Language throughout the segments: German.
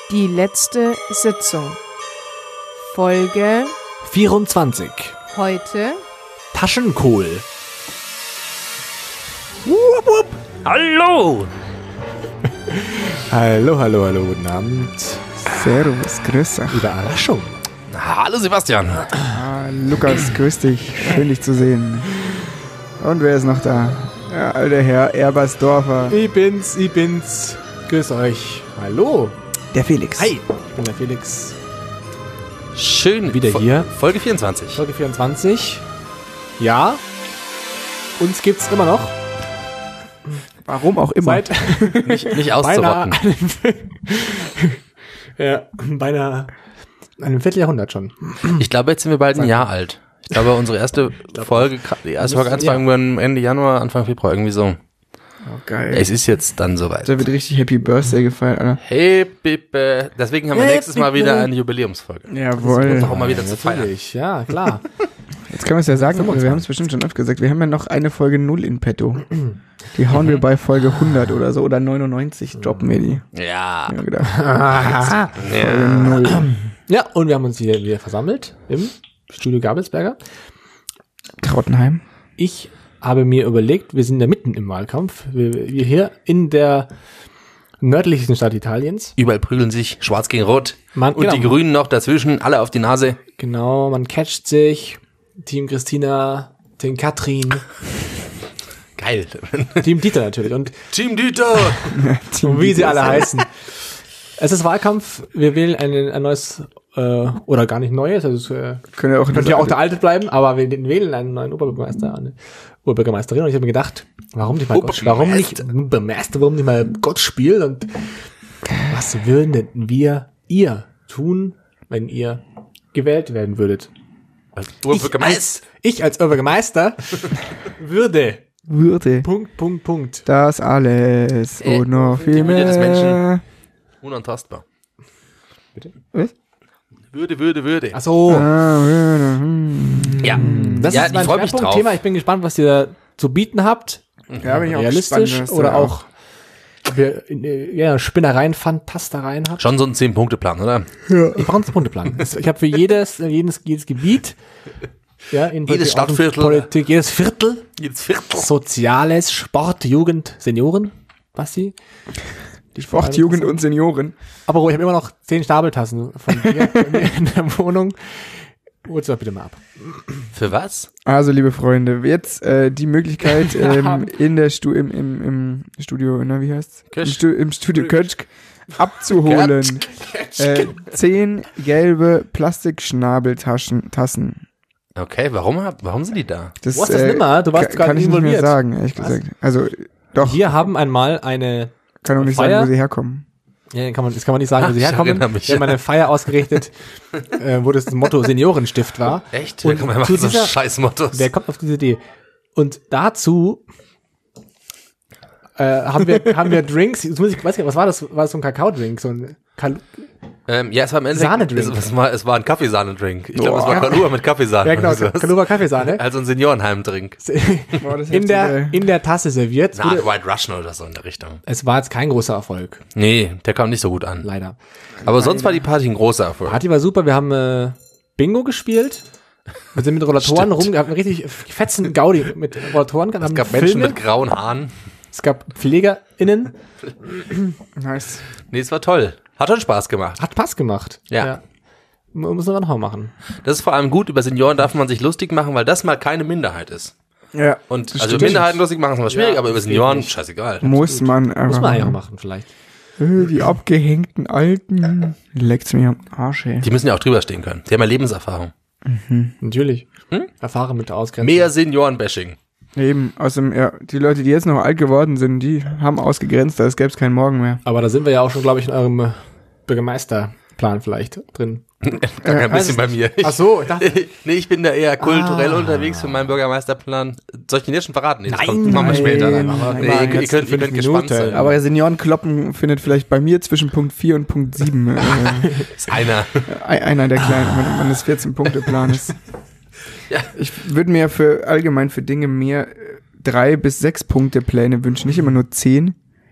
Die letzte Sitzung. Folge 24. heute. Taschenkohl. Wupp, wupp. Hallo! Hallo, guten Abend. Servus, grüß dich. Überraschung. Hallo Sebastian. Lukas, grüß dich. Schön, dich zu sehen. Und wer ist noch da? Ja, alter Herr Erbersdorfer. Ich bin's. Grüß euch. Hallo. Der Felix. Hi, ich bin der Felix. Schön Wieder hier. Folge 24. Folge 24. Ja, uns gibt's immer noch. Warum auch immer. Seit Nicht auszurotten. beinahe einem Vierteljahrhundert schon. Ich glaube, jetzt sind wir bald ein Jahr alt. Ich glaube, unsere erste Folge, die erste Folge war irgendwann Ende Januar, Anfang Februar, irgendwie so. Oh, geil. Es ist jetzt dann soweit. Da wird richtig Happy Birthday gefeiert, Alter. Hey, Bippe. Deswegen haben wir nächstes Mal wieder eine Jubiläumsfolge. Jawohl. Auch mal wieder zu feiern. Natürlich, ja, klar. Jetzt können wir es ja sagen, wir haben es bestimmt schon oft gesagt, wir haben ja noch eine Folge 0 in petto. Die hauen wir bei Folge 100 oder so, oder 99, droppen wir die. Ja. Ja, gedacht. Folge 0. Ja, und wir haben uns hier wieder versammelt im Studio Gabelsberger. Trottenheim. Ich habe mir überlegt, wir sind ja mitten im Wahlkampf. Wir hier in der nördlichsten Stadt Italiens. Überall prügeln sich Schwarz gegen Rot. Man- Und genau. die Grünen noch dazwischen, alle auf die Nase. Genau, man catcht sich. Team Christina, Team Katrin, Geil. Team Dieter natürlich und Team Dieter. wie sie alle heißen. Es ist Wahlkampf. Wir wählen ein neues, oder gar nicht neues, also es Können wir auch könnte ja auch der alte bleiben, aber wir wählen einen neuen Oberbürgermeister, eine Oberbürgermeisterin. Und ich habe mir gedacht, warum nicht mal Gott spielen und was würden ihr tun, wenn ihr gewählt werden würdet? Ich als Oberbürgermeister würde. Punkt. Das alles und noch die viel Würde des mehr. Menschen. Unantastbar. Bitte? Was? Würde. Ach so. Ja. Das Ja, ist mein ich freu mich drauf. Schwerpunktthema. Ich bin gespannt, was ihr da zu bieten habt. Ja, bin ich auch Realistisch gespannt, was oder da auch ob ihr Spinnereien, Fantastereien habt. Schon so ein 10-Punkte-Plan, oder? Ich brauche einen Punkteplan. Ich habe für jedes Gebiet, ja, in Jedes Stadtviertel. Politik, jedes Viertel, Jedes Viertel. Soziales, Sport, Jugend, Senioren, Basti. Die Sport, Jugend und Senioren. Aber ich habe immer noch 10 Stapeltassen von dir bei mir in der Wohnung. Hol's doch bitte mal ab. Für was? Also, liebe Freunde, jetzt die Möglichkeit in der im Studio, na, wie heißt's? Kötschk. Im Studio Kötschk abzuholen. 10 gelbe Plastikschnabeltassen. Okay, warum sind die da? Das, Wo hast du das nimmer? Du warst kann gerade ich nicht mehr involviert. sagen, ehrlich gesagt. Also, doch, Wir haben einmal eine, kann auch nicht Feier? sagen, wo sie herkommen. ja, das kann man nicht sagen, wo sie Ich herkommen. erinnere mich. Wir haben eine Feier ausgerichtet, wo das Motto Seniorenstift war. Echt? Und Wer macht zu so dieser- Scheißmottos? Wer kommt auf diese Idee? Und dazu haben wir Drinks, jetzt muss ich weiß nicht, was war das? War das so ein Kakaodrink? So ein Ja, es war am Ende Sahnedrink. es war ein Kaffeesahnedrink. Ich glaube, es war Kalua mit Kaffeesahne. ja, genau, oder sowas. Kaluba Kaffeesahne. Also ein Seniorenheimdrink. Boah, das in der Tasse serviert. Na, White Russian oder so in der Richtung. Es war jetzt kein großer Erfolg, Nee, der kam nicht so gut an. leider. Aber sonst war die Party ein großer Erfolg. Party war super, wir haben Bingo gespielt. Wir sind mit Rollatoren Stimmt. haben richtig fetzen Gaudi mit Rollatoren gehabt. Es haben gab Menschen Filme, mit grauen Haaren. es gab PflegerInnen. Nice. Nee, es war toll. Hat schon Spaß gemacht. Hat Spaß gemacht. Ja. Müssen wir nochmal machen. Das ist vor allem gut, über Senioren darf man sich lustig machen, weil das mal keine Minderheit ist. Ja, Und das also stimmt. Minderheiten lustig machen ist mal schwierig, Ja, aber über das geht Senioren, nicht. scheißegal. muss man einfach Muss man eigentlich auch machen. machen, vielleicht. Die abgehängten Alten. Leckt's mir am Arsch, ey. Die müssen ja auch drüber stehen können. Die haben ja Lebenserfahrung. Natürlich. Erfahren mit der Ausgrenzung. Mehr Senioren-Bashing. Eben, außerdem, ja, die Leute, die jetzt noch alt geworden sind, die haben ausgegrenzt, als gäbe es keinen Morgen mehr. Aber da sind wir ja auch schon, glaube ich, in eurem Bürgermeisterplan vielleicht drin. Ein bisschen bei mir. Ach so, ich dachte, Nee, ich bin da eher kulturell unterwegs für meinen Bürgermeisterplan. Soll ich den jetzt schon verraten? Nee, das Nein, kommt, machen wir später. nein, Dann. machen wir Nee, mal ihr jetzt könnt 5 gespannt Minuten. sein. Aber Seniorenkloppen findet vielleicht bei mir zwischen Punkt 4 und Punkt 7 ist einer. einer der kleinen, wenn das 14-Punkte-Plan ist. Ja. Ich würde mir allgemein für Dinge mehr 3 bis 6 Punkte Pläne wünschen, nicht immer nur 10.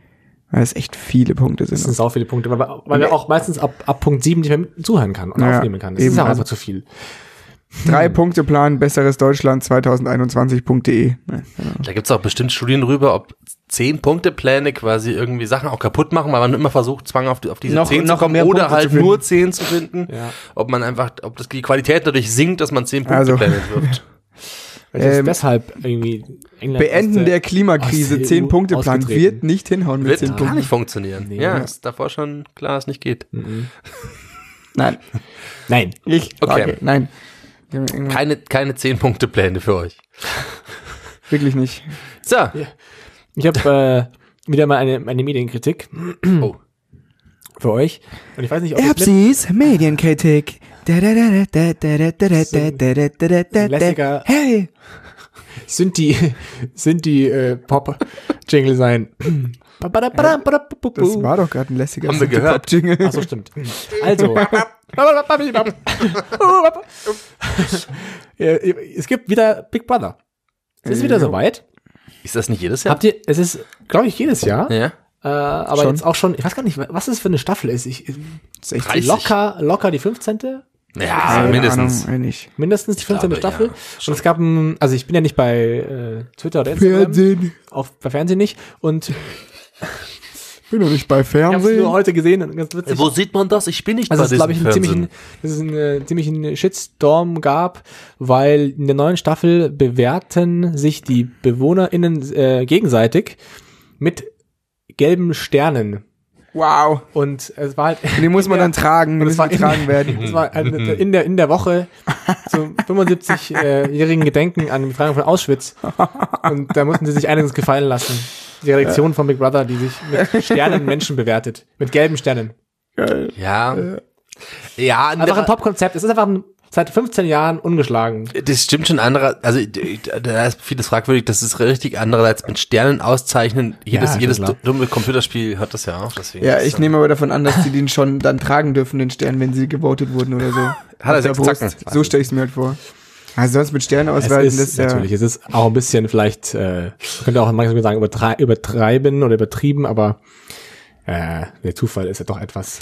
Weil es echt viele Punkte sind. Das sind sau viele Punkte, weil wir auch meistens ab Punkt 7 nicht mehr zuhören kann und aufnehmen kann. Das ist ja auch einfach zu viel. 3-Punkte-Plan, besseresdeutschland 2021.de. Da gibt's auch bestimmt Studien drüber, ob 10-Punkte-Pläne quasi irgendwie Sachen auch kaputt machen, weil man immer versucht, Zwang auf diese 10 zu kommen oder halt nur 10 zu finden. Ja. Ob das die Qualität dadurch sinkt, dass man 10-Punkte-Pläne wirft. Deshalb irgendwie England Beenden der Klimakrise, 10-Punkte-Plan wird nicht hinhauen mit 10 Punkten. Wird gar nicht funktionieren. Nee. Ja, ist davor schon klar, dass es nicht geht. Nein. Nein. Keine 10-Punkte-Pläne für euch. Wirklich nicht. So. Ja. Ich habe wieder mal eine Medienkritik für euch. Und ich weiß nicht, ob Erbsis Medienkritik. Lässiger. Hey. Sind die Pop-Jingle sein. Das war doch gerade ein lässiger Pop-Jingle. Achso, stimmt. Also. Es gibt wieder Big Brother. Es ist wieder soweit. Ist das nicht jedes Jahr? Es ist, glaube ich, jedes Jahr. Ja. Aber jetzt auch schon, ich weiß gar nicht, was das für eine Staffel ist. 30. Locker die 15. Ja, mindestens. Mindestens die 15. Staffel. Ja, und es gab also ich bin ja nicht bei Twitter oder Instagram. Bei Fernsehen nicht. Und bin noch nicht bei Fernsehen. Ich habe es nur heute gesehen und ganz witzig. Wo sieht man das? Ich bin nicht bei diesem Fernsehen. Dass es einen ziemlichen Shitstorm gab, weil in der neuen Staffel bewerten sich die BewohnerInnen gegenseitig mit gelben Sternen. Wow. Und es war halt. Die muss man dann tragen, das war getragen werden. Das war in der Woche zum 75-jährigen Gedenken an die Befreiung von Auschwitz. Und da mussten sie sich einiges gefallen lassen. Die Redaktion von Big Brother, die sich mit Sternen Menschen bewertet. Mit gelben Sternen. Geil. Ja. Einfach ein Top-Konzept. Es ist einfach seit 15 Jahren ungeschlagen. Das stimmt schon. Also da ist vieles fragwürdig. Das ist richtig. Andererseits mit Sternen auszeichnen. Jedes dumme Computerspiel hat das ja auch. Deswegen ich nehme aber davon an, dass die den schon dann tragen dürfen, den Stern, wenn sie gewotet wurden oder so. Hat er 6 Zacken. So stelle ich es mir halt vor. Also sonst mit Sternen ausweisen, das ist natürlich. Es ist auch ein bisschen vielleicht, könnte auch manchmal sagen, übertreiben oder übertrieben, aber der Zufall ist ja doch etwas.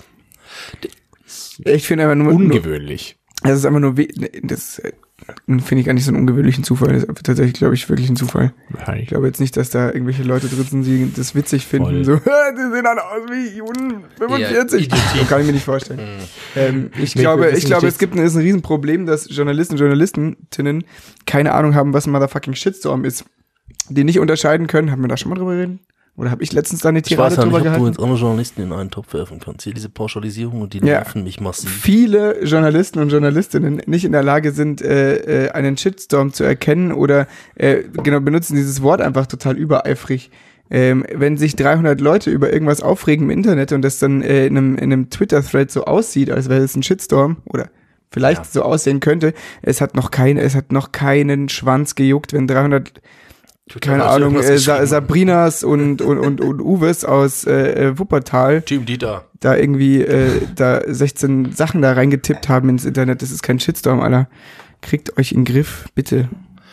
Ich finde einfach nur ungewöhnlich. Das ist einfach nur, das finde ich gar nicht so einen ungewöhnlichen Zufall. Das ist tatsächlich, glaube ich, wirklich ein Zufall. Ich glaube jetzt nicht, dass da irgendwelche Leute drin sind, die das witzig finden. So, die sehen alle aus wie 45. Das kann ich mir nicht vorstellen. Ich glaube, es gibt ein Riesenproblem, dass Journalisten und Journalistinnen keine Ahnung haben, was ein motherfucking Shitstorm ist. Die nicht unterscheiden können. Haben wir da schon mal drüber reden? Oder habe ich letztens da eine Tirade drüber gehalten? Du jetzt andere Journalisten in einen Topf werfen kannst. Hier diese Pauschalisierung und die nerven mich massiv. Viele Journalisten und Journalistinnen nicht in der Lage sind, einen Shitstorm zu erkennen oder benutzen dieses Wort einfach total übereifrig. Wenn sich 300 Leute über irgendwas aufregen im Internet und das dann in einem Twitter-Thread so aussieht, als wäre es ein Shitstorm oder vielleicht so aussehen könnte, es hat noch keinen Schwanz gejuckt, wenn 300 keine Ahnung, Sabrinas und Uwes aus Wuppertal Team Dieter da irgendwie da 16 Sachen da reingetippt haben ins Internet. Das ist kein Shitstorm, Alter. Kriegt euch in den Griff, bitte.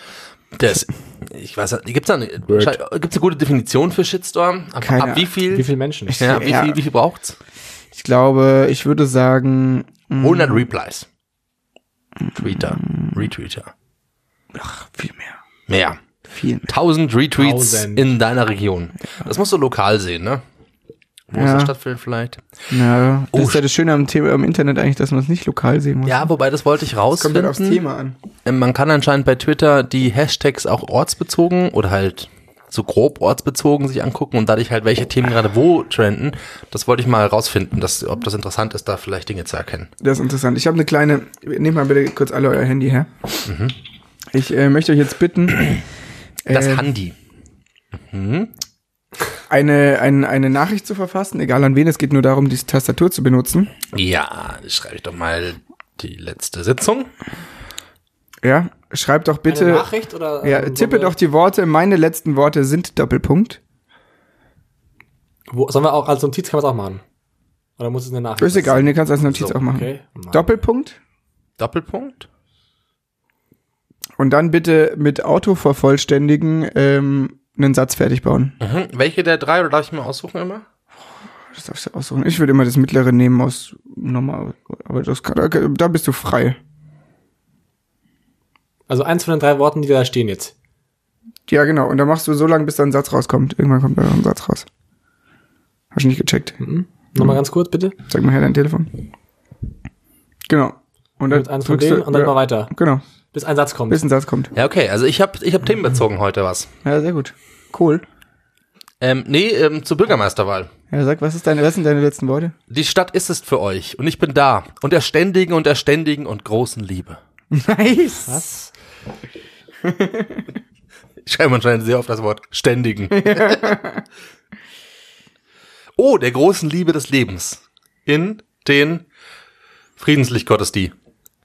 Ich weiß nicht, gibt's eine gute Definition für Shitstorm? Ab wie viel Menschen? Wie viel braucht's? Ich glaube, ich würde sagen 100 Replies. Retweeter. Ach, viel mehr. Mehr. 1000 Retweets in deiner Region. Das musst du lokal sehen, ne? Wo es stattfindet vielleicht. Ja, das ist ja das Schöne am Internet eigentlich, dass man es nicht lokal sehen muss. Ja, wobei, das wollte ich rausfinden. Das kommt halt aufs Thema an. Man kann anscheinend bei Twitter die Hashtags auch ortsbezogen oder halt so grob ortsbezogen sich angucken und dadurch halt, welche Themen gerade wo trenden. Das wollte ich mal rausfinden, ob das interessant ist, da vielleicht Dinge zu erkennen. Das ist interessant. Ich habe eine kleine, nehmt mal bitte kurz alle euer Handy her. Mhm. Ich möchte euch jetzt bitten, das Handy. Mhm. Eine Nachricht zu verfassen, egal an wen, es geht nur darum, die Tastatur zu benutzen. Ja, schreibe ich doch mal die letzte Sitzung. Ja, schreib doch bitte. Eine Nachricht oder? Ja, tippe doch die Worte, meine letzten Worte sind Doppelpunkt. Sollen wir auch als Notiz, kann man es auch machen? Oder muss es eine Nachricht sein? Ist egal, du kannst als Notiz auch machen. Okay. Doppelpunkt. Und dann bitte mit Autovervollständigen einen Satz fertig bauen. Mhm. Welche der 3, oder darf ich mal aussuchen immer? Das darfst du aussuchen. Ich würde immer das mittlere nehmen aus normal, aber da bist du frei. Also eins von den 3 Worten, die da stehen jetzt. Ja, genau. Und dann machst du so lange, bis da ein Satz rauskommt. Irgendwann kommt da ein Satz raus. Hast du nicht gecheckt? Nochmal ganz kurz, bitte. Zeig mal her dein Telefon. Genau. Und dann eins von denen und dann mal weiter. Genau. Bis ein Satz kommt. Bis ein Satz kommt. Ja, okay. Also ich hab themenbezogen heute was. Ja, sehr gut. Cool. Zur Bürgermeisterwahl. Ja, sag, was sind deine letzten Worte? Die Stadt ist es für euch und ich bin da. Und der ständigen und großen Liebe. Nice. Was? Ich schreibe anscheinend sehr oft das Wort ständigen. Oh, der großen Liebe des Lebens. In den Friedenslichtgottesdienst.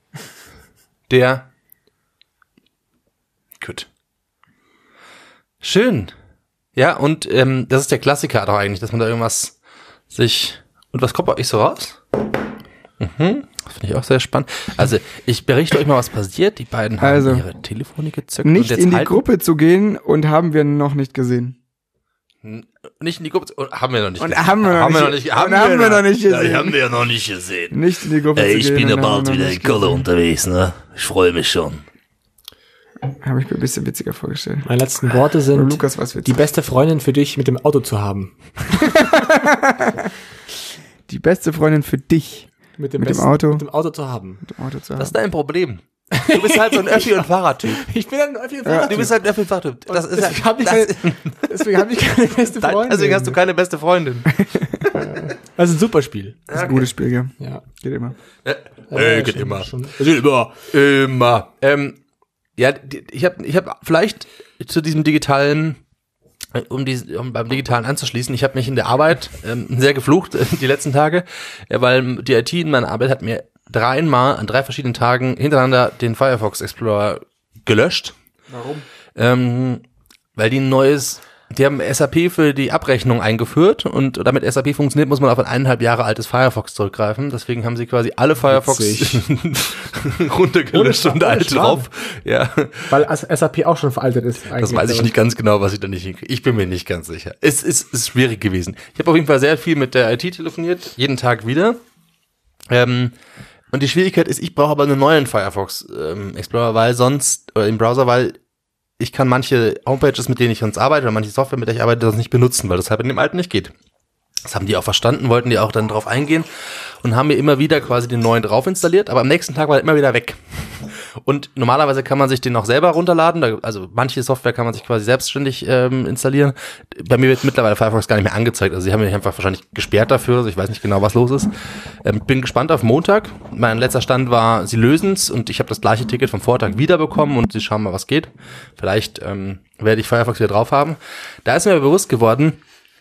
Gut. Schön. Ja, und das ist der Klassiker doch eigentlich, dass man da irgendwas sich... Und was kommt bei euch so raus? Das finde ich auch sehr spannend. Also, ich berichte euch mal, was passiert. Die beiden haben ihre Telefone gezückt. Nicht in die Gruppe zu gehen und haben wir noch nicht gesehen. Nicht in die Gruppe, haben wir noch nicht gesehen. Haben wir noch nicht gesehen. Ja, die haben wir ja noch nicht gesehen. Nicht in die Gruppe zu gehen. Ich bin ja bald wieder in Köln unterwegs, ne? Ich freue mich schon. Habe ich mir ein bisschen witziger vorgestellt. Meine letzten Worte sind, Lukas, die beste Freundin für dich mit dem Auto zu haben. Die beste Freundin für dich mit dem Auto zu haben. Das ist dein Problem. Du bist halt so ein Öffi- und Fahrradtyp. Ich bin ein Öffi- und Fahrradtyp. Du bist halt ein Öffi- und Fahrradtyp. Deswegen habe ich keine beste Freundin. Deswegen hast du keine beste Freundin. Das ist ein das ist ein gutes Spiel, ja. Ja. Geht immer. Geht immer. Immer. Ja, ich hab vielleicht zu diesem digitalen, um beim Digitalen anzuschließen, ich habe mich in der Arbeit sehr geflucht die letzten Tage, weil die IT in meiner Arbeit hat mir 3-mal an 3 verschiedenen Tagen hintereinander den Firefox Explorer gelöscht. Warum? Weil die haben SAP für die Abrechnung eingeführt und damit SAP funktioniert, muss man auf ein 1,5 Jahre altes Firefox zurückgreifen. Deswegen haben sie quasi alle Firefox runtergelöscht und alt drauf. Ja. Weil SAP auch schon veraltet ist. Das weiß ich nicht ganz genau, was ich da nicht hinkriege. Ich bin mir nicht ganz sicher. Es ist schwierig gewesen. Ich habe auf jeden Fall sehr viel mit der IT telefoniert, jeden Tag wieder. Und die Schwierigkeit ist, ich brauche aber einen neuen Firefox Explorer, im Browser, weil ich kann manche Homepages, mit denen ich sonst arbeite, oder manche Software, mit der ich arbeite, das nicht benutzen, weil das halt in dem alten nicht geht. Das haben die auch verstanden, wollten die auch dann drauf eingehen und haben mir immer wieder quasi den neuen drauf installiert, aber am nächsten Tag war er immer wieder weg. Und normalerweise kann man sich den auch selber runterladen, also manche Software kann man sich quasi selbstständig installieren. Bei mir wird mittlerweile Firefox gar nicht mehr angezeigt, also sie haben mich einfach wahrscheinlich gesperrt dafür, also ich weiß nicht genau, was los ist. Bin gespannt auf Montag. Mein letzter Stand war, sie lösen's und ich habe das gleiche Ticket vom Vortag wiederbekommen und sie schauen mal, was geht. Vielleicht werde ich Firefox wieder drauf haben. Da ist mir bewusst geworden,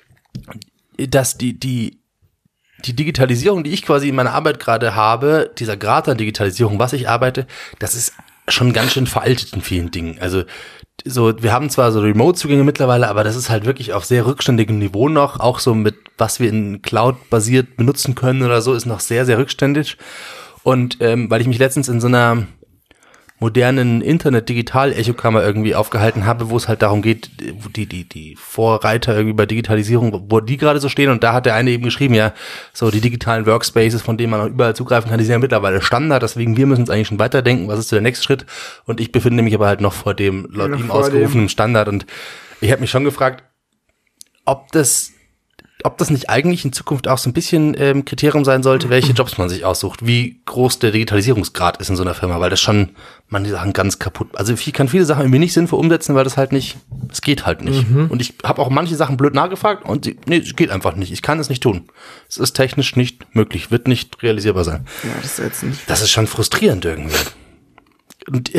dass die Digitalisierung, die ich quasi in meiner Arbeit gerade habe, dieser Grad an Digitalisierung, was ich arbeite, das ist schon ganz schön veraltet in vielen Dingen. Also so, wir haben zwar so Remote-Zugänge mittlerweile, aber das ist halt wirklich auf sehr rückständigem Niveau noch. Auch so mit, was wir in Cloud-basiert benutzen können oder so, ist noch sehr, sehr rückständig. Und weil ich mich letztens in so einer modernen Internet-Digital-Echokammer irgendwie aufgehalten habe, wo es halt darum geht, wo die Vorreiter irgendwie bei Digitalisierung, wo die gerade so stehen, und da hat der eine eben geschrieben, ja, so die digitalen Workspaces, von denen man auch überall zugreifen kann, die sind ja mittlerweile Standard, deswegen wir müssen uns eigentlich schon weiterdenken, was ist so der nächste Schritt, und ich befinde mich aber halt noch vor dem laut ihm ausgerufenen Standard, und ich habe mich schon gefragt, ob das nicht eigentlich in Zukunft auch so ein bisschen Kriterium sein sollte, welche Jobs man sich aussucht, wie groß der Digitalisierungsgrad ist in so einer Firma, weil das schon manche Sachen ganz kaputt, also ich kann viele Sachen irgendwie nicht sinnvoll umsetzen, weil das geht halt nicht. Und ich habe auch manche Sachen blöd nachgefragt und es geht einfach nicht, ich kann es nicht tun. Es ist technisch nicht möglich, wird nicht realisierbar sein. Ja, das ist jetzt nicht. Das ist schon frustrierend irgendwie. Und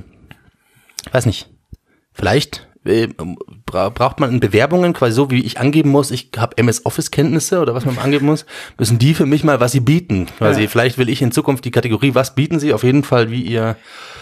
weiß nicht, vielleicht braucht man in Bewerbungen quasi so, wie ich angeben muss, ich habe MS-Office-Kenntnisse oder was man angeben muss, müssen die für mich mal, was sie bieten. Quasi. Ja. Vielleicht will ich in Zukunft die Kategorie, was bieten sie, auf jeden Fall, wie ihr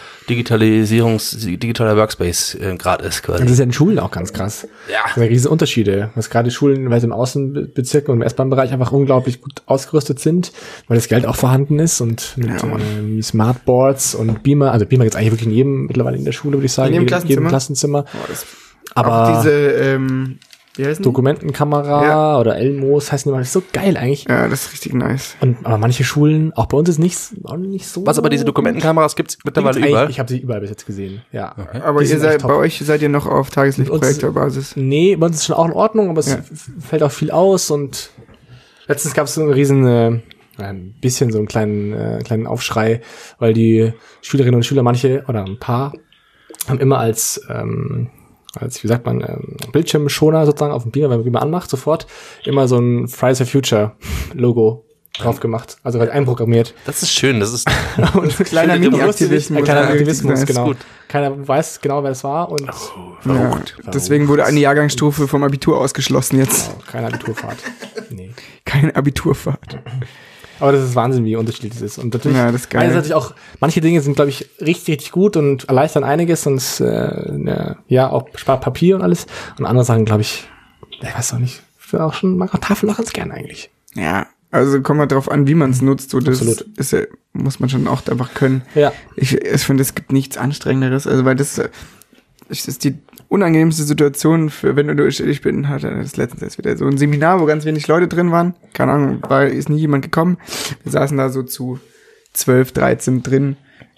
digitaler Workspace gerade ist. Quasi. Das ist ja in Schulen auch ganz krass. Ja. Das sind riesen Unterschiede, was gerade Schulen, weil sie im Außenbezirk und im S-Bahn-Bereich einfach unglaublich gut ausgerüstet sind, weil das Geld auch vorhanden ist und mit Smartboards und Beamer, also Beamer gibt's eigentlich wirklich in jedem, mittlerweile in der Schule, würde ich sagen, in jedem Klassenzimmer. Klassenzimmer. Aber auch diese Dokumentenkamera oder Elmos heißen die mal. Das ist so geil eigentlich. Ja, das ist richtig nice. Aber manche Schulen, auch bei uns ist nicht so. Was, aber diese Dokumentenkameras gibt's mittlerweile überall? Ich habe sie überall bis jetzt gesehen, ja. Okay. Aber bei euch seid ihr noch auf Tageslichtprojektorbasis? Nee, bei uns ist schon auch in Ordnung, aber es fällt auch viel aus und letztens gab es so einen riesen, ein bisschen so einen kleinen Aufschrei, weil die Schülerinnen und Schüler, manche oder ein paar, haben immer als wie sagt man, Bildschirmschoner sozusagen auf dem Beamer, wenn man Beamer anmacht, sofort immer so ein Fridays for Future Logo drauf gemacht. Also halt einprogrammiert. Das ist schön, das ist und kleiner Mini-Aktivismus. Ein kleiner Aktivismus, genau. Keiner weiß genau, wer das war und verrückt. Deswegen wurde eine Jahrgangsstufe vom Abitur ausgeschlossen jetzt. Genau, keine Abiturfahrt. Nee. Keine Abiturfahrt. Aber das ist Wahnsinn, wie unterschiedlich das ist. Und natürlich, das ist geil. Natürlich auch, manche Dinge sind, glaube ich, richtig, richtig gut und erleichtern einiges und auch spart Papier und alles. Und andere Sachen, glaube ich weiß auch nicht, mag auch Tafel auch ganz gern eigentlich. Ja, also kommt mal drauf an, wie man es nutzt. So, das ist muss man schon auch einfach können. Ja. Ich finde, es gibt nichts Anstrengenderes, also weil das ist die unangenehmste Situation für, wenn du, ich bin, hatte das letztens erst wieder so ein Seminar, wo ganz wenig Leute drin waren. Keine Ahnung, ist nie jemand gekommen. Wir saßen da so zu 12, 13 drin.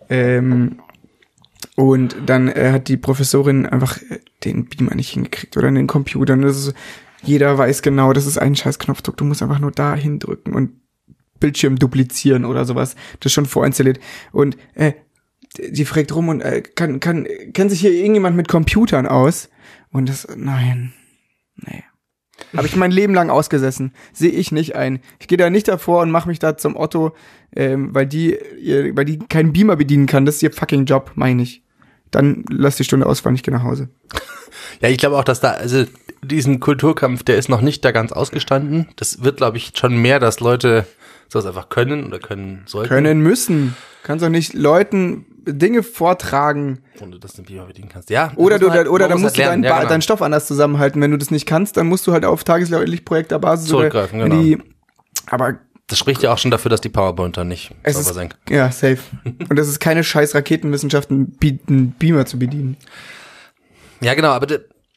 Und dann hat die Professorin einfach den Beamer nicht hingekriegt oder den Computer. Und das ist, jeder weiß genau, das ist ein scheiß Knopfdruck. Du musst einfach nur da hindrücken und Bildschirm duplizieren oder sowas. Das ist schon vorinstalliert. Und die fragt rum und kennt sich hier irgendjemand mit Computern aus? Und das, nee. Habe ich mein Leben lang ausgesessen. Sehe ich nicht ein. Ich gehe da nicht davor und mache mich da zum Otto, weil die keinen Beamer bedienen kann. Das ist ihr fucking Job, meine ich. Dann lass die Stunde ausfallen, ich gehe nach Hause. Ja, ich glaube auch, dass also diesen Kulturkampf, der ist noch nicht da ganz ausgestanden. Das wird, glaube ich, schon mehr, dass Leute sowas einfach können oder können sollten. Können müssen. Kannst doch nicht Leuten Dinge vortragen. Und du das den Beamer bedienen kannst. Ja. Oder dann musst du deinen Stoff anders zusammenhalten. Wenn du das nicht kannst, dann musst du halt auf Tageslichtprojektorbasis zurückgreifen, genau. Aber das spricht ja auch schon dafür, dass die PowerPointer nicht sauber sein können. Ja, safe. Und das ist keine scheiß Raketenwissenschaft, einen Beamer zu bedienen. Ja, genau, aber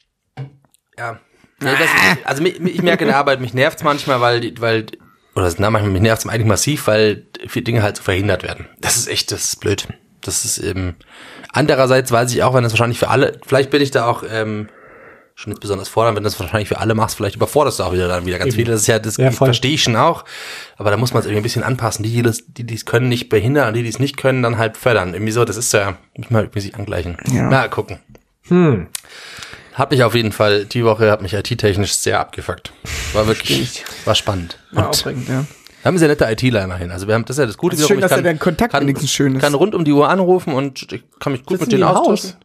also ich merke in der Arbeit, mich nervt's manchmal, mich nervt's eigentlich massiv, weil viele Dinge halt so verhindert werden. Das ist blöd. Das ist andererseits weiß ich auch, wenn das wahrscheinlich für alle, vielleicht bin ich da auch schon nicht besonders fordernd, wenn das wahrscheinlich für alle machst, vielleicht überforderst du auch dann wieder ganz viele. Das ist das verstehe ich schon auch, aber da muss man es irgendwie ein bisschen anpassen. Die es können, nicht behindern, und die es nicht können, dann halt fördern. Irgendwie so, das ist muss man irgendwie sich angleichen. Ja. Na, gucken. Hat mich auf jeden Fall, die Woche hat mich IT-technisch sehr abgefuckt. War wirklich, war spannend. War aufregend, ja. Wir haben sehr nette ITler immerhin. Also das ist ja das Gute. Das ist schön, dass der Kontakt wenigstens schön ist. Kann rund um die Uhr anrufen und ich kann mich gut mit denen austauschen.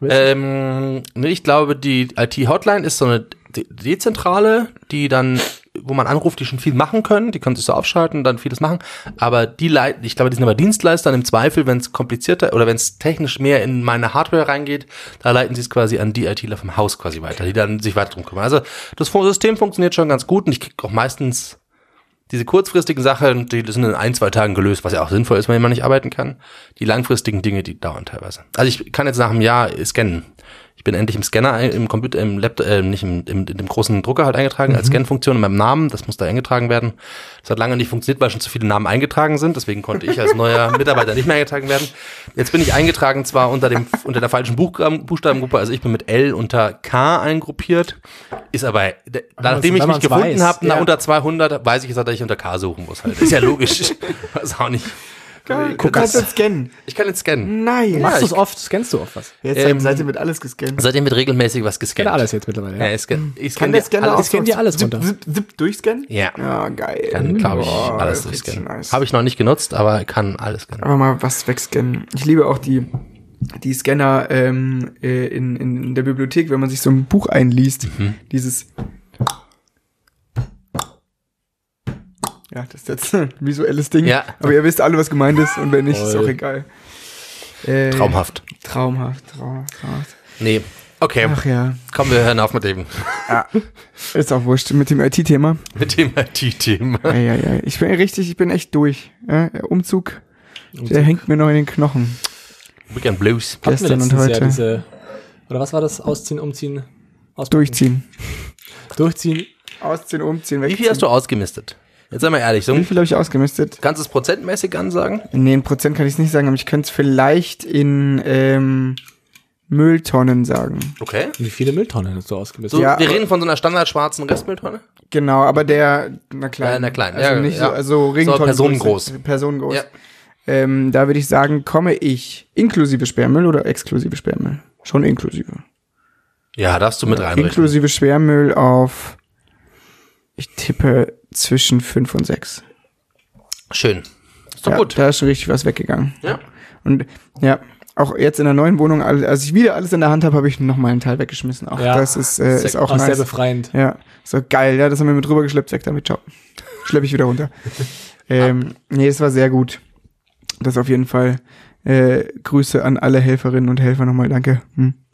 Ich glaube, die IT-Hotline ist so eine Dezentrale, die dann, wo man anruft, die schon viel machen können. Die können sich so aufschalten und dann vieles machen. Aber ich glaube, die sind aber Dienstleister und im Zweifel, wenn es komplizierter oder wenn es technisch mehr in meine Hardware reingeht, da leiten sie es quasi an die ITler vom Haus quasi weiter, die dann sich weiter drum kümmern. Also das System funktioniert schon ganz gut und ich kriege auch meistens diese kurzfristigen Sachen, die sind in 1-2 Tagen gelöst, was ja auch sinnvoll ist, wenn man nicht arbeiten kann. Die langfristigen Dinge, die dauern teilweise. Also ich kann jetzt nach einem Jahr scannen. Ich bin endlich im Scanner, im Computer, im Laptop, nicht in dem großen Drucker halt eingetragen, als Scan-Funktion in meinem Namen. Das muss da eingetragen werden. Das hat lange nicht funktioniert, weil schon zu viele Namen eingetragen sind. Deswegen konnte ich als neuer Mitarbeiter nicht mehr eingetragen werden. Jetzt bin ich eingetragen, zwar unter der falschen Buchstabengruppe. Also ich bin mit L unter K eingruppiert. Ist aber, nachdem ich mich gefunden habe, unter 200, weiß ich jetzt, dass ich unter K suchen muss halt. Ist ja logisch. Weiß auch nicht. Du kannst jetzt scannen. Ich kann jetzt scannen. Nein. Machst du es oft? Scannst du oft was? Jetzt seitdem wird alles gescannt. Seitdem wird regelmäßig was gescannt. Ich alles jetzt mittlerweile. Ja, ich kann der Scanner auch dir alles runter. Zip durchscannen? Ja. Ja, geil. Kann, glaube ich, alles durchscannen. Nice. Habe ich noch nicht genutzt, aber kann alles scannen. Aber mal was wegscannen. Ich liebe auch die Scanner in der Bibliothek, wenn man sich so ein Buch einliest. Dieses... Ja, das ist jetzt ein visuelles Ding. Ja. Aber ihr wisst alle, was gemeint ist. Und wenn nicht, ist auch egal. Traumhaft. Nee, okay. Ach ja. Komm, wir hören auf mit dem. Ja. Ist auch wurscht. Mit dem IT-Thema. Mit dem IT-Thema. Ja. Ich bin echt durch. Ja, der Umzug, der hängt mir noch in den Knochen. Weekend Blues. Gestern und heute. Oder was war das? Ausziehen, umziehen, durchziehen. Durchziehen. Ausziehen, umziehen, wegziehen. Wie viel hast du ausgemistet? Jetzt sei mal ehrlich. So wie viel habe ich ausgemistet? Kannst du es prozentmäßig ansagen? Nee, in Prozent kann ich es nicht sagen, aber ich könnte es vielleicht in Mülltonnen sagen. Okay. Wie viele Mülltonnen hast du ausgemistet? So, ja, wir reden von so einer standardschwarzen Restmülltonne? Genau, aber na klein. Also nicht so, also Regentonnen. Personengroß. Personengroß. Ja. Da würde ich sagen, komme ich inklusive Sperrmüll oder exklusive Sperrmüll? Schon inklusive. Ja, darfst du mit reinrechnen. Inklusive Sperrmüll auf, ich tippe zwischen 5 und 6. Schön. Ist doch gut. Da ist schon richtig was weggegangen. Ja. Und ja, auch jetzt in der neuen Wohnung, als ich wieder alles in der Hand habe, habe ich noch mal einen Teil weggeschmissen. Auch das ist auch nice. Sehr befreiend. Ja, so geil. Ja, das haben wir mit rüber geschleppt, weg damit, ciao. Schlepp ich wieder runter. Nee, es war sehr gut. Das auf jeden Fall. Grüße an alle Helferinnen und Helfer nochmal, danke.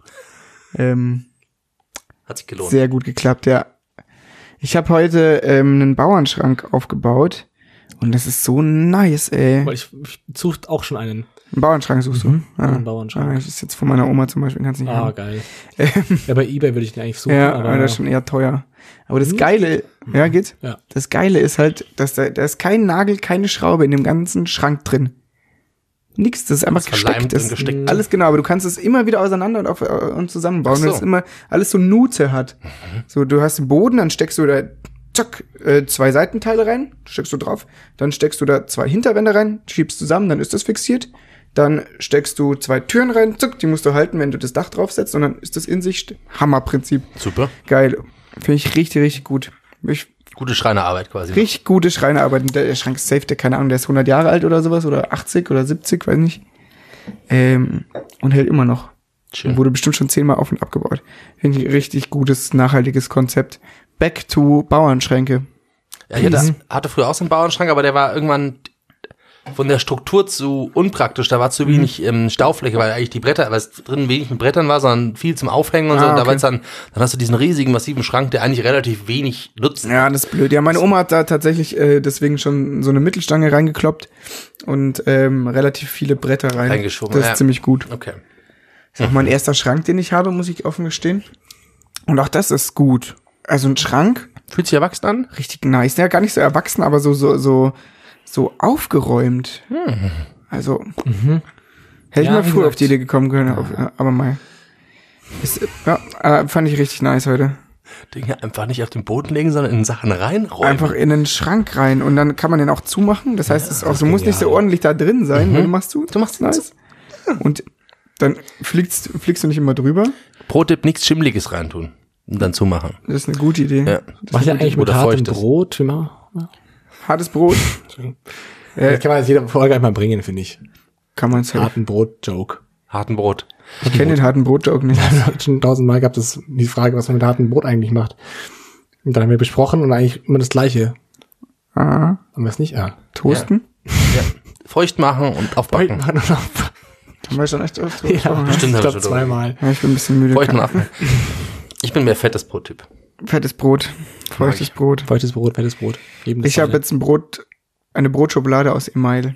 Hat sich gelohnt. Sehr gut geklappt, ja. Ich habe heute einen Bauernschrank aufgebaut und das ist so nice, ey. Weil ich suche auch schon einen. Einen Bauernschrank suchst du? Einen Bauernschrank. Das ist jetzt von meiner Oma zum Beispiel, kannst nicht haben. Geil. Ja, bei eBay würde ich den eigentlich suchen. Ja, aber das ist schon eher teuer. Aber das Geile, geht? Ja. Das Geile ist halt, dass da ist kein Nagel, keine Schraube in dem ganzen Schrank drin. Nix, das ist einfach gesteckt. Alles genau, aber du kannst es immer wieder auseinander und zusammenbauen, weil es immer alles so Nute hat. So, du hast den Boden, dann steckst du da, zack, 2 Seitenteile rein, steckst du drauf, dann steckst du da 2 Hinterwände rein, schiebst zusammen, dann ist das fixiert. Dann steckst du 2 Türen rein, zack, die musst du halten, wenn du das Dach draufsetzt, und dann ist das in sich Hammerprinzip. Super. Geil. Finde ich richtig, richtig gut. Gute Schreinerarbeit quasi. Richtig gute Schreinerarbeit. Der Schrank ist safe, keine Ahnung, der ist 100 Jahre alt oder sowas, oder 80 oder 70, weiß nicht. Und hält immer noch. Schön. Und wurde bestimmt schon 10-mal auf und abgebaut. Finde ich richtig gutes, nachhaltiges Konzept. Back to Bauernschränke. Ja, ich hatte früher auch so einen Bauernschrank, aber der war irgendwann von der Struktur zu unpraktisch. Da war zu wenig Staufläche, weil eigentlich die Bretter, weil es drin wenig mit Brettern war, sondern viel zum Aufhängen und so. Und da war jetzt dann hast du diesen riesigen, massiven Schrank, der eigentlich relativ wenig nutzt. Ja, das ist blöd. Ja, meine Oma hat da tatsächlich deswegen schon so eine Mittelstange reingekloppt und relativ viele Bretter reingeschoben. Das ist ziemlich gut. Okay. Das ist auch mein erster Schrank, den ich habe, muss ich offen gestehen. Und auch das ist gut. Also ein Schrank. Fühlt sich erwachsen an? Richtig nice. Ja, gar nicht so erwachsen, aber so aufgeräumt. Also, hätte ich mal früher auf die Idee gekommen können, aber mal. Fand ich richtig nice heute. Dinge einfach nicht auf den Boden legen, sondern in Sachen reinräumen. Einfach in den Schrank rein und dann kann man den auch zumachen. Das heißt, es ist auch, du musst nicht so ordentlich da drin sein, weil du machst nice. Und dann fliegst du nicht immer drüber. Pro-Tipp, nichts Schimmliges reintun und dann zumachen. Das ist eine gute Idee. Ja. Was ja eigentlich mit hartem Brot immer? Hartes Brot. Das kann man jetzt jeder Folge einmal bringen, finde ich. Kann man es halt. Harten Brot-Joke. Harten Brot. Ich kenne den harten Brot-Joke nicht. Wir hatten schon 1000-mal gehabt, die Frage, was man mit hartem Brot eigentlich macht. Und dann haben wir besprochen und eigentlich immer das Gleiche. Haben wir es nicht? Toasten? Ja. Feucht machen und aufbacken. Haben wir schon echt oft ja, bestimmt ich glaube 2-mal. Ja, ich bin ein bisschen müde. Feucht machen. Ich bin mehr fettes Brot-Typ. Fettes Brot. Feuchtes Brot. Feuchtes Brot, fettes Brot. Ich habe jetzt eine Brotschokolade aus Email.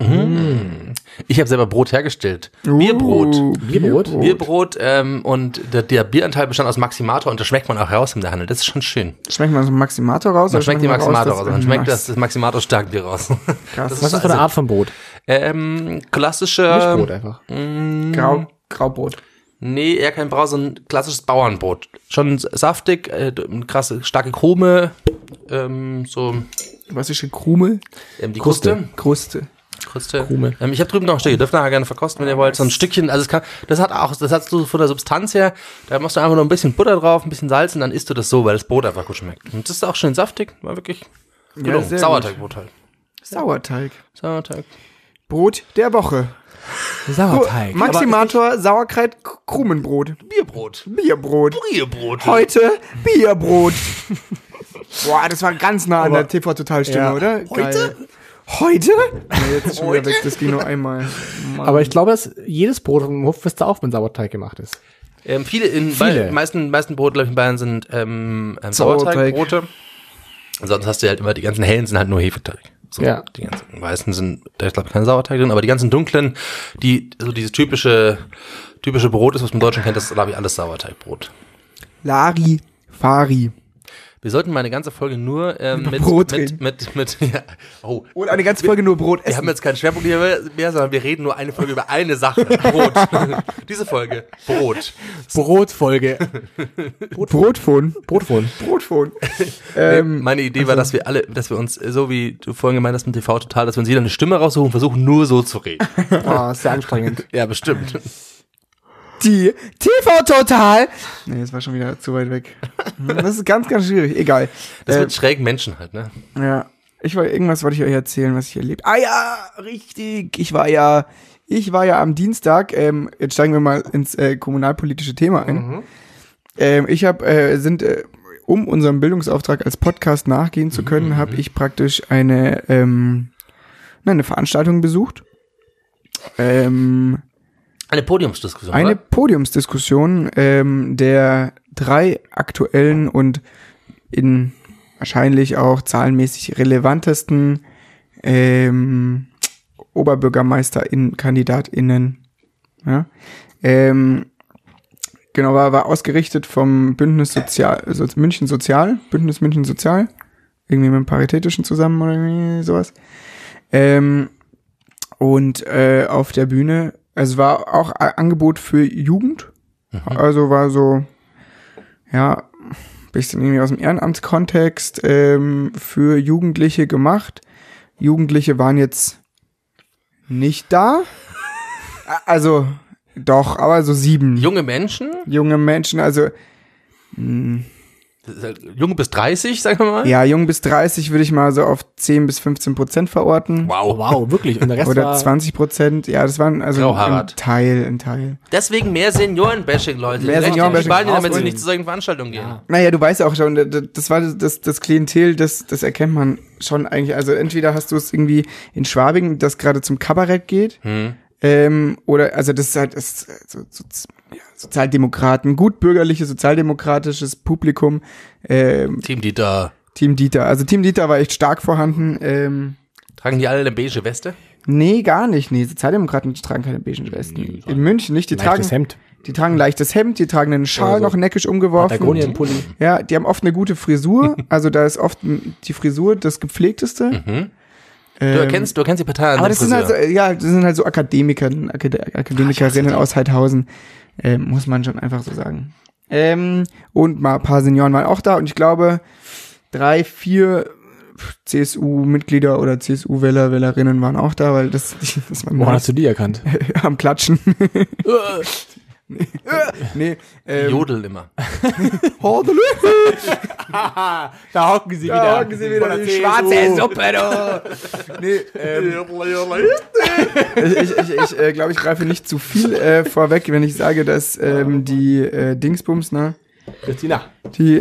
Ich habe selber Brot hergestellt. Bierbrot. Bierbrot und der Bieranteil bestand aus Maximator und das schmeckt man auch raus in der Handel. Das ist schon schön. Schmeckt man so Maximator raus? Man schmeckt die Maximator raus. Man schmeckt das Maximator Starkbier raus. Was ist das für eine Art von Brot? Klassische Mischbrot einfach. Graubrot. Nee, eher kein Brau, so ein klassisches Bauernbrot. Schon saftig, krasse, starke Krume, so. Was ist denn Krume? Die Kruste. Kruste. Krume. Ich habe drüben noch ein Stück, ihr dürft nachher gerne verkosten, wenn ihr wollt, so ein Stückchen, also das hat so von der Substanz her, da machst du einfach nur ein bisschen Butter drauf, ein bisschen Salz und dann isst du das so, weil das Brot einfach gut schmeckt. Und das ist auch schön saftig, war wirklich gelungen. Ja, Sauerteigbrot halt. Sauerteig. Brot der Woche. Sauerteig. Maximator, Sauerkraut, Krumenbrot. Bierbrot. Heute Bierbrot. Boah, das war ganz nah an der TV-Total-Stimme, oder? Heute? Nee, jetzt ist schon wieder weg, das ging nur einmal. Mann. Aber ich glaube, dass jedes Brot im Hofwester auch mit Sauerteig gemacht ist. Viele. Meisten Brote, glaube ich, in Bayern sind Sauerteigbrote. Sonst hast du halt immer, die ganzen hellen sind halt nur Hefeteig. So, ja. Die ganzen weißen sind, da ist glaube ich kein Sauerteig drin, aber die ganzen dunklen, so dieses typische Brot ist, was man in Deutschland kennt, das ist glaube ich alles Sauerteigbrot. Larifari. Wir sollten mal eine ganze Folge nur mit Brot ja. Oh. Und eine ganze Folge nur Brot essen. Wir haben jetzt keinen Schwerpunkt mehr, sondern wir reden nur eine Folge über eine Sache. Brot. Diese Folge. Brot. Brotfolge. Brotphone. Meine Idee war, dass wir uns, so wie du vorhin gemeint hast mit TV Total, dass wir uns jeder eine Stimme raussuchen und versuchen, nur so zu reden. Oh, sehr anstrengend. Ja, bestimmt. Die TV Total. Nee, das war schon wieder zu weit weg. Das ist ganz, ganz schwierig. Egal. Das mit schrägen Menschen halt, ne? Ja. Irgendwas wollte ich euch erzählen, was ich erlebt. Ah ja, richtig. Ich war ja am Dienstag, jetzt steigen wir mal ins kommunalpolitische Thema ein. Um unserem Bildungsauftrag als Podcast nachgehen zu können, habe ich praktisch eine Veranstaltung besucht. Eine Podiumsdiskussion. Eine Podiumsdiskussion der 3 aktuellen und in wahrscheinlich auch zahlenmäßig relevantesten OberbürgermeisterInnen-KandidatInnen. Ja? Genau, war ausgerichtet vom Bündnis München Sozial, irgendwie mit dem Paritätischen zusammen oder irgendwie sowas. Und auf der Bühne, also war auch Angebot für Jugend, also war so, ja, bisschen irgendwie aus dem Ehrenamtskontext für Jugendliche gemacht. Jugendliche waren jetzt nicht da, also doch, aber so 7. Junge Menschen, also jung bis 30, sagen wir mal. Ja, jung bis 30 würde ich mal so auf 10-15% verorten. Wow, wirklich. Und der Rest oder 20%. Ja, das waren also ein Teil. Deswegen mehr Seniorenbashing, Leute. Mehr Seniorenbashing. Damit sie nicht zu solchen Veranstaltungen gehen. Ja. Naja, du weißt ja auch schon, das war das Klientel, das erkennt man schon eigentlich. Also entweder hast du es irgendwie in Schwabing, das gerade zum Kabarett geht, oder, also das ist halt Sozialdemokraten, gut bürgerliches, sozialdemokratisches Publikum. Team Dieter. Also Team Dieter war echt stark vorhanden. Tragen die alle eine beige Weste? Nee, gar nicht. Nee, Sozialdemokraten tragen keine beigen Westen. In München nicht. Die tragen ein leichtes Hemd, die tragen einen Schal noch neckisch umgeworfen. Patagonien-Pulli. Ja, die haben oft eine gute Frisur. Also da ist oft die Frisur das gepflegteste. Du erkennst die Partei an. Aber das sind halt so Akademikerinnen aus Heidhausen. Muss man schon einfach so sagen. Und mal ein paar Senioren waren auch da und ich glaube 3-4 CSU-Mitglieder oder CSU-Wählerinnen waren auch da, weil das man Wo hast du die erkannt? am Klatschen. Nee, Jodeln immer. Da hocken sie wieder. Die schwarze Suppe, du. Nee, ich glaube, ich greife nicht zu viel vorweg, wenn ich sage, dass die Dingsbums, ne? Christina. Die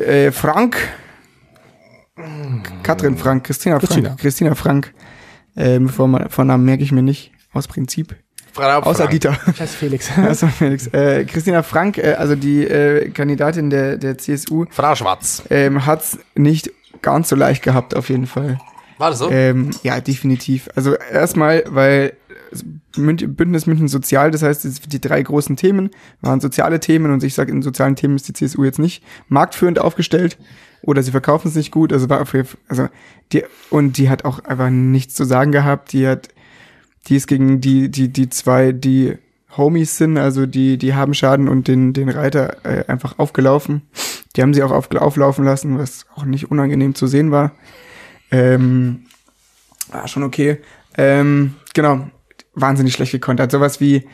Christina Frank. Vornamen merke ich mir nicht, aus Prinzip. Außer Dieter. Scheiß Felix. Christina Frank, also die Kandidatin der CSU. Frau Schwarz. Hat's nicht ganz so leicht gehabt, auf jeden Fall. War das so? Ja, definitiv. Also erstmal, weil Bündnis München Sozial, das heißt, die 3 großen Themen waren soziale Themen und ich sage, in sozialen Themen ist die CSU jetzt nicht marktführend aufgestellt oder sie verkaufen es nicht gut. Die hat auch einfach nichts zu sagen gehabt. Die ist gegen die 2, die Homies sind, also die haben Schaden und den Reiter einfach aufgelaufen. Die haben sie auch auflaufen lassen, was auch nicht unangenehm zu sehen war. War schon okay. Genau, wahnsinnig schlecht gekontert. Sowas wie,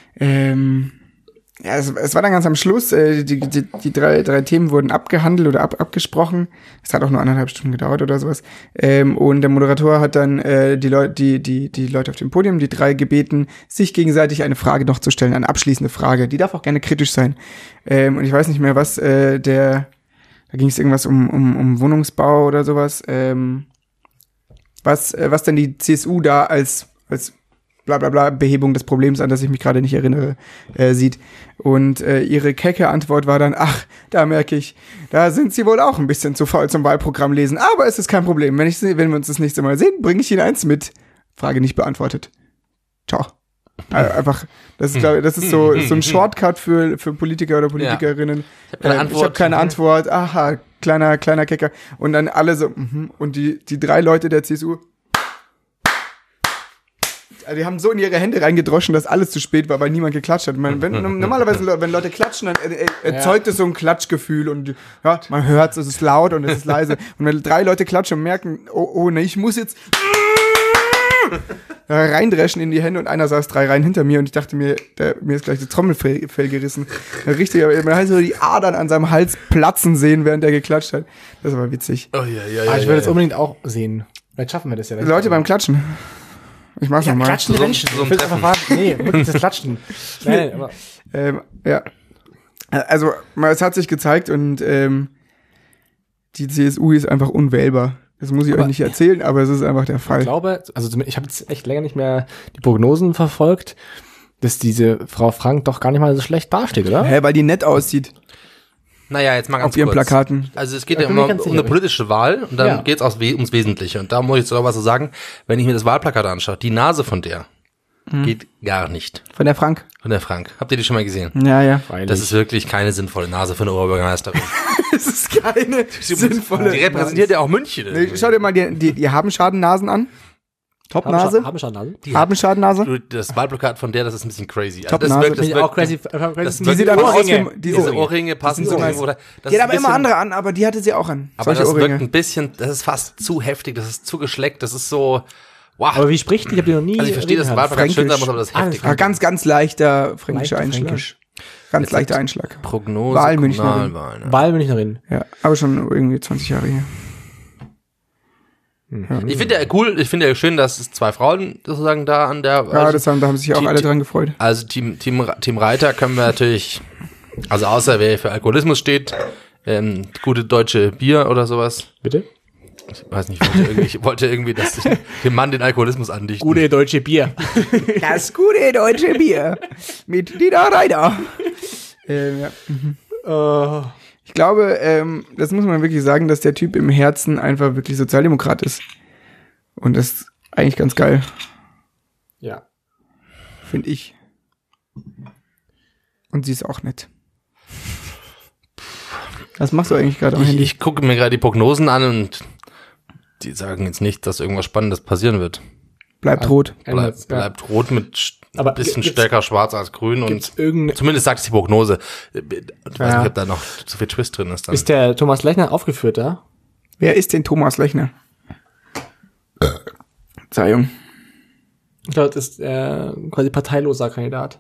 es war dann ganz am Schluss, die 3 Themen wurden abgehandelt oder abgesprochen. Es hat auch nur 1,5 Stunden gedauert oder sowas. Und der Moderator hat dann die Leute auf dem Podium, die 3 gebeten, sich gegenseitig eine Frage noch zu stellen, eine abschließende Frage. Die darf auch gerne kritisch sein. Und ich weiß nicht mehr, was da ging es irgendwas um Wohnungsbau oder sowas. Was denn die CSU da als blablabla Behebung des Problems, an das ich mich gerade nicht erinnere, sieht. Und ihre kecke Antwort war dann, ach, da merke ich, da sind sie wohl auch ein bisschen zu faul zum Wahlprogramm lesen. Aber es ist kein Problem. Wenn wir uns das nächste Mal sehen, bringe ich Ihnen eins mit. Frage nicht beantwortet. Ciao. Einfach, das ist so ein Shortcut für Politiker oder Politikerinnen. Ja. Ich habe keine Antwort. Aha, kleiner Kicker. Und dann alle so, und die 3 Leute der CSU, also die haben so in ihre Hände reingedroschen, dass alles zu spät war, weil niemand geklatscht hat. Normalerweise, wenn Leute klatschen, dann erzeugt es so ein Klatschgefühl und ja, man hört es ist laut und es ist leise. Und wenn 3 Leute klatschen und merken, oh ne, ich muss jetzt reindreschen in die Hände und einer saß 3 Reihen hinter mir und ich dachte mir, mir ist gleich das Trommelfell gerissen. Richtig, aber man hat so die Adern an seinem Hals platzen sehen, während er geklatscht hat. Das war witzig. Oh, ja, ich will das unbedingt auch sehen. Vielleicht schaffen wir das ja. Leute beim Klatschen. Ich mach's nochmal. Klatschende Menschen. So nee, wirklich das Klatschen. Nein, aber. Ja. Also, es hat sich gezeigt und die CSU ist einfach unwählbar. Das muss ich euch nicht erzählen, aber es ist einfach der Fall. Ich glaube, also ich habe jetzt echt länger nicht mehr die Prognosen verfolgt, dass diese Frau Frank doch gar nicht mal so schlecht dasteht, oder? Weil die nett aussieht. Naja, jetzt mal ganz auf ihren kurz. Plakaten. Also es geht ja immer um eine politische Wahl und dann geht's ums Wesentliche. Und da muss ich sogar was so sagen, wenn ich mir das Wahlplakat anschaue, die Nase von der geht gar nicht. Von der Frank? Von der Frank. Habt ihr die schon mal gesehen? Ja. Das ist wirklich keine sinnvolle Nase für eine Oberbürgermeisterin. Das ist keine sinnvolle Die repräsentiert ja auch München. Schau dir mal die Habenschadennasen an. Topnase? Habenschadenennase? Das Wahlplakat von der, das ist ein bisschen crazy. Topnase. Das wirkt auch crazy. Die sieht aber aus wie diese Ohrringe passen so irgendwo. Die hat aber immer andere an, aber die hatte sie auch an. Aber das wirkt ein bisschen, das ist fast zu heftig, das ist zu geschleckt, das ist so, wow. Aber wie spricht die? Ich hab die noch nie. Also ich verstehe, dass das Wahlplakat schön sein muss, aber das ist heftig. Ganz, ganz leichter fränkischer Einschlag. Ganz leichter Einschlag. Prognose. Wahlmünchnerin. Ja, aber schon irgendwie 20 Jahre her. Ja. Ich finde ja cool, ich finde ja schön, dass es 2 Frauen sozusagen da an der. Ja, da haben sich auch alle dran gefreut. Also Team Reiter können wir natürlich, also außer wer für Alkoholismus steht, gute deutsche Bier oder sowas. Bitte? Ich weiß nicht, ich wollte irgendwie, dass ich dem Mann den Alkoholismus andichten. Gute deutsche Bier. Das gute deutsche Bier. Mit Dieter Reiter. Ich glaube, das muss man wirklich sagen, dass der Typ im Herzen einfach wirklich Sozialdemokrat ist. Und das ist eigentlich ganz geil. Ja. Finde ich. Und sie ist auch nett. Was machst du eigentlich gerade am Handy? Ich gucke mir gerade die Prognosen an und die sagen jetzt nicht, dass irgendwas Spannendes passieren wird. Bleibt rot. Bleibt rot mit ein bisschen stärker schwarz als grün und zumindest sagt es die Prognose. Ich weiß nicht, ob da noch zu viel Twist drin ist. Dann. Ist der Thomas Lechner aufgeführt da? Wer ist denn Thomas Lechner? Verzeihung. Ich glaube, das ist quasi parteiloser Kandidat.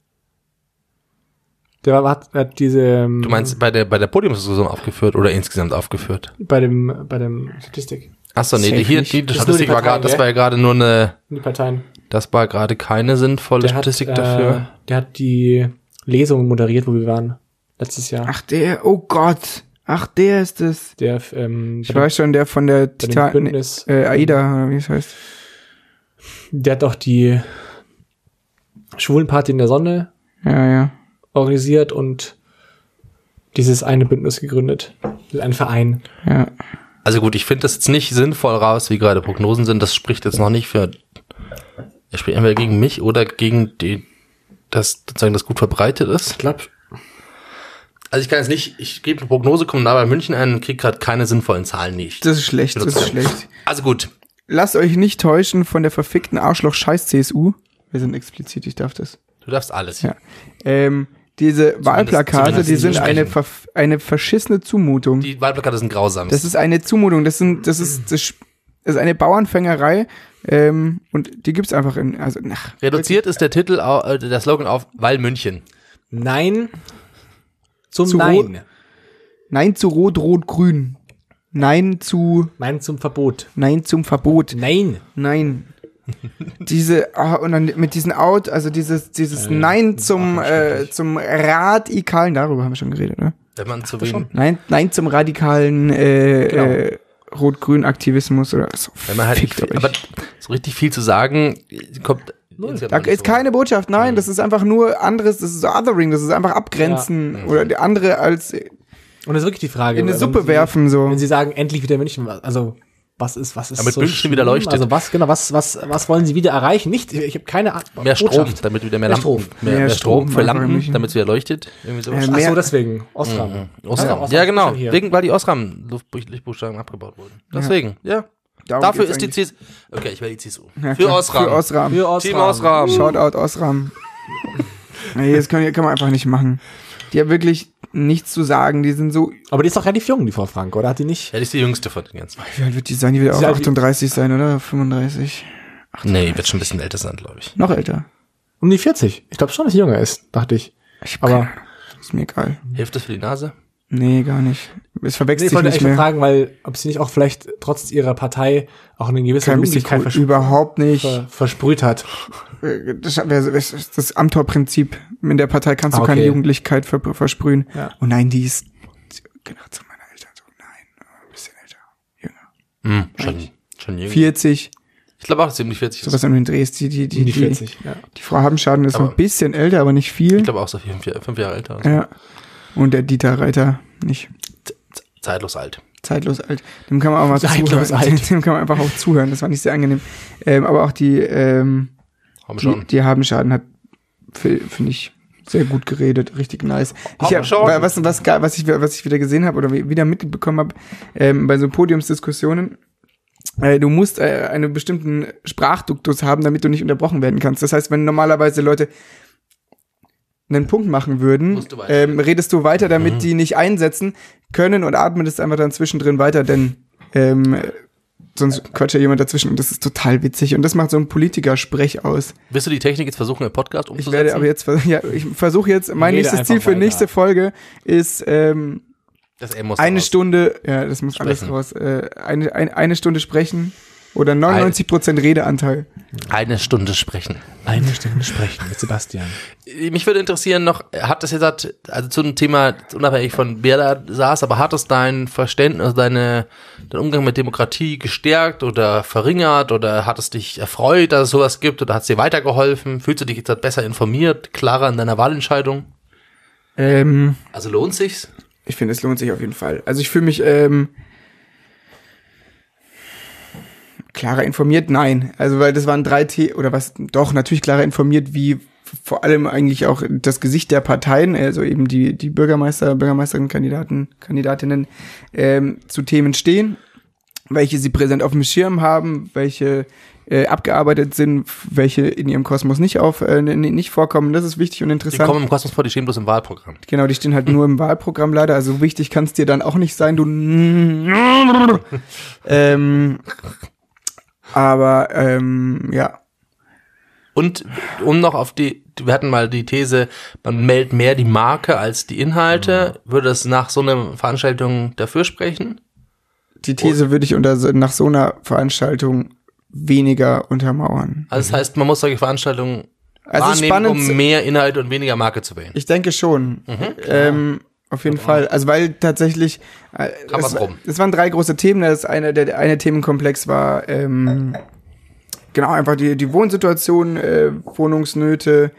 Der hat diese. Du meinst bei der Podiumsdiskussion aufgeführt oder insgesamt aufgeführt? Bei dem Statistik. Achso, nee, die Statistik war gerade, das war ja gerade nur eine. Die Parteien. Das war gerade keine sinnvolle Statistik dafür. Der hat die Lesung moderiert, wo wir waren letztes Jahr. Ach, oh Gott. Ach, der ist es. Der, ich weiß schon, der von der Bündnis, AIDA, oder wie es heißt. Der hat doch die Schwulenparty in der Sonne organisiert und dieses eine Bündnis gegründet. Ein Verein. Ja. Also gut, ich finde das jetzt nicht sinnvoll raus, wie gerade Prognosen sind. Das spricht jetzt noch nicht für, er spricht entweder gegen mich oder gegen das sozusagen das gut verbreitet ist. Ich glaube. Also ich kann jetzt nicht, ich gebe eine Prognose, komme da bei München ein und kriege gerade keine sinnvollen Zahlen nicht. Das ist schlecht, Also gut. Lasst euch nicht täuschen von der verfickten Arschloch-Scheiß-CSU. Wir sind explizit, ich darf das. Du darfst alles. Ja. Diese Wahlplakate, die sind eine verschissene Zumutung. Die Wahlplakate sind grausam. Das ist eine Zumutung, das ist eine Bauernfängerei, und die gibt's einfach reduziert ist der Titel, der Slogan auf Weil München. Nein zum Nein. Nein zu Rot, Rot, Grün. Nein zum Verbot. Nein zum Verbot. Nein. Und dann mit diesen dieses Nein zum radikalen, darüber haben wir schon geredet, ne? Wenn man zu wen? Nein zum radikalen Rot-Grün-Aktivismus oder so. Wenn man halt nicht, aber so richtig viel zu sagen, kommt. Da ist keine Botschaft, nein, das ist einfach nur anderes, das ist so Othering, das ist einfach abgrenzen oder der andere als und das ist wirklich die Frage. In eine Suppe werfen, so. Wenn sie sagen, endlich wieder München, also Was ist damit so München wieder leuchtet. Also was wollen sie wieder erreichen? Nicht, ich habe keine Ahnung. Mehr Strom, damit wieder mehr Lampen, mehr Strom für Lampen, damit es wieder leuchtet. Irgendwie sowas. Ach so, deswegen. Osram. Ja, genau. Weil die Osram-Lichtbuchstaben abgebaut wurden. Deswegen, ja. Dafür ist die CSU. Okay, ich wähle die CSU. Ja, für Osram. Team Osram. Shoutout Osram. Nee, das kann man einfach nicht machen. Die haben wirklich nichts zu sagen, die sind so... Aber die ist doch relativ jung, die Frau Frank, oder? Hat die nicht... Ja, die ist die jüngste von den ganzen. Wie alt wird die sein? Die wird auch 38 sein, oder? 35? 38. Nee, die wird schon ein bisschen älter sein, glaube ich. Noch älter. Um die 40. Ich glaube schon, dass sie jünger ist, dachte ich. Aber ist mir egal. Hilft das für die Nase? Nee, gar nicht. Es verwechselt sich nicht mehr. Ich wollte fragen, weil ob sie nicht auch vielleicht trotz ihrer Partei auch eine gewisse Jugendlichkeit überhaupt nicht versprüht hat. Das Amtor-Prinzip. In der Partei kannst du keine Jugendlichkeit versprühen. Ja. Oh nein, die ist genau zu meiner Eltern. So, nein, ein bisschen älter. Jünger. Schon jünger. 40. Ich glaube auch ziemlich 40. So was an den Drehst. Die 40, ja. Die Frau Habenschaden ist ein bisschen älter, aber nicht viel. Ich glaube auch so 5 Jahre älter. Also. Ja. Und der Dieter Reiter nicht. Zeitlos alt. Dem kann man auch mal zuhören. Dem kann man einfach auch zuhören. Das war nicht sehr angenehm. Aber auch die Habenschaden hat, finde ich, sehr gut geredet. Richtig nice. Was ich wieder gesehen habe oder wieder mitbekommen habe, bei so Podiumsdiskussionen, du musst einen bestimmten Sprachduktus haben, damit du nicht unterbrochen werden kannst. Das heißt, wenn normalerweise Leute einen Punkt machen würden, redest du weiter, damit die nicht einsetzen können und atmetest einfach dann zwischendrin weiter, denn sonst quatscht ja jemand dazwischen und das ist total witzig und das macht so ein Politiker-Sprech aus. Willst du die Technik jetzt versuchen, im Podcast umzusetzen? Ich versuche jetzt, mein nächstes Ziel für nächste Folge ist eine Stunde, ja, das muss alles raus, eine Stunde sprechen oder 99% Redeanteil. Eine Stunde sprechen mit Sebastian. Mich würde interessieren noch, hat das jetzt, also zu einem Thema, unabhängig von wer da saß, aber hat es dein Verständnis, dein Umgang mit Demokratie gestärkt oder verringert oder hat es dich erfreut, dass es sowas gibt oder hat es dir weitergeholfen? Fühlst du dich jetzt besser informiert, klarer in deiner Wahlentscheidung? Also lohnt sich's? Ich finde, es lohnt sich auf jeden Fall. Also ich fühle mich, klarer informiert? Nein. Also, weil das waren 3 oder was, doch, natürlich klarer informiert, wie vor allem eigentlich auch das Gesicht der Parteien, also eben die Bürgermeisterinnen, Kandidatinnen zu Themen stehen, welche sie präsent auf dem Schirm haben, welche abgearbeitet sind, welche in ihrem Kosmos nicht vorkommen. Das ist wichtig und interessant. Die kommen im Kosmos vor, die stehen bloß im Wahlprogramm. Genau, die stehen halt nur im Wahlprogramm leider. Also wichtig kann es dir dann auch nicht sein, du aber ja. Und um noch wir hatten mal die These, man meldet mehr die Marke als die Inhalte. Würde das nach so einer Veranstaltung dafür sprechen? Die These würde ich nach so einer Veranstaltung weniger untermauern. Also das heißt, man muss solche Veranstaltungen wahrnehmen, um mehr Inhalt und weniger Marke zu wählen. Ich denke schon. Auf jeden Fall. Also weil tatsächlich es waren 3 große Themen. Der eine Themenkomplex war genau einfach die Wohnsituation, Wohnungsnöte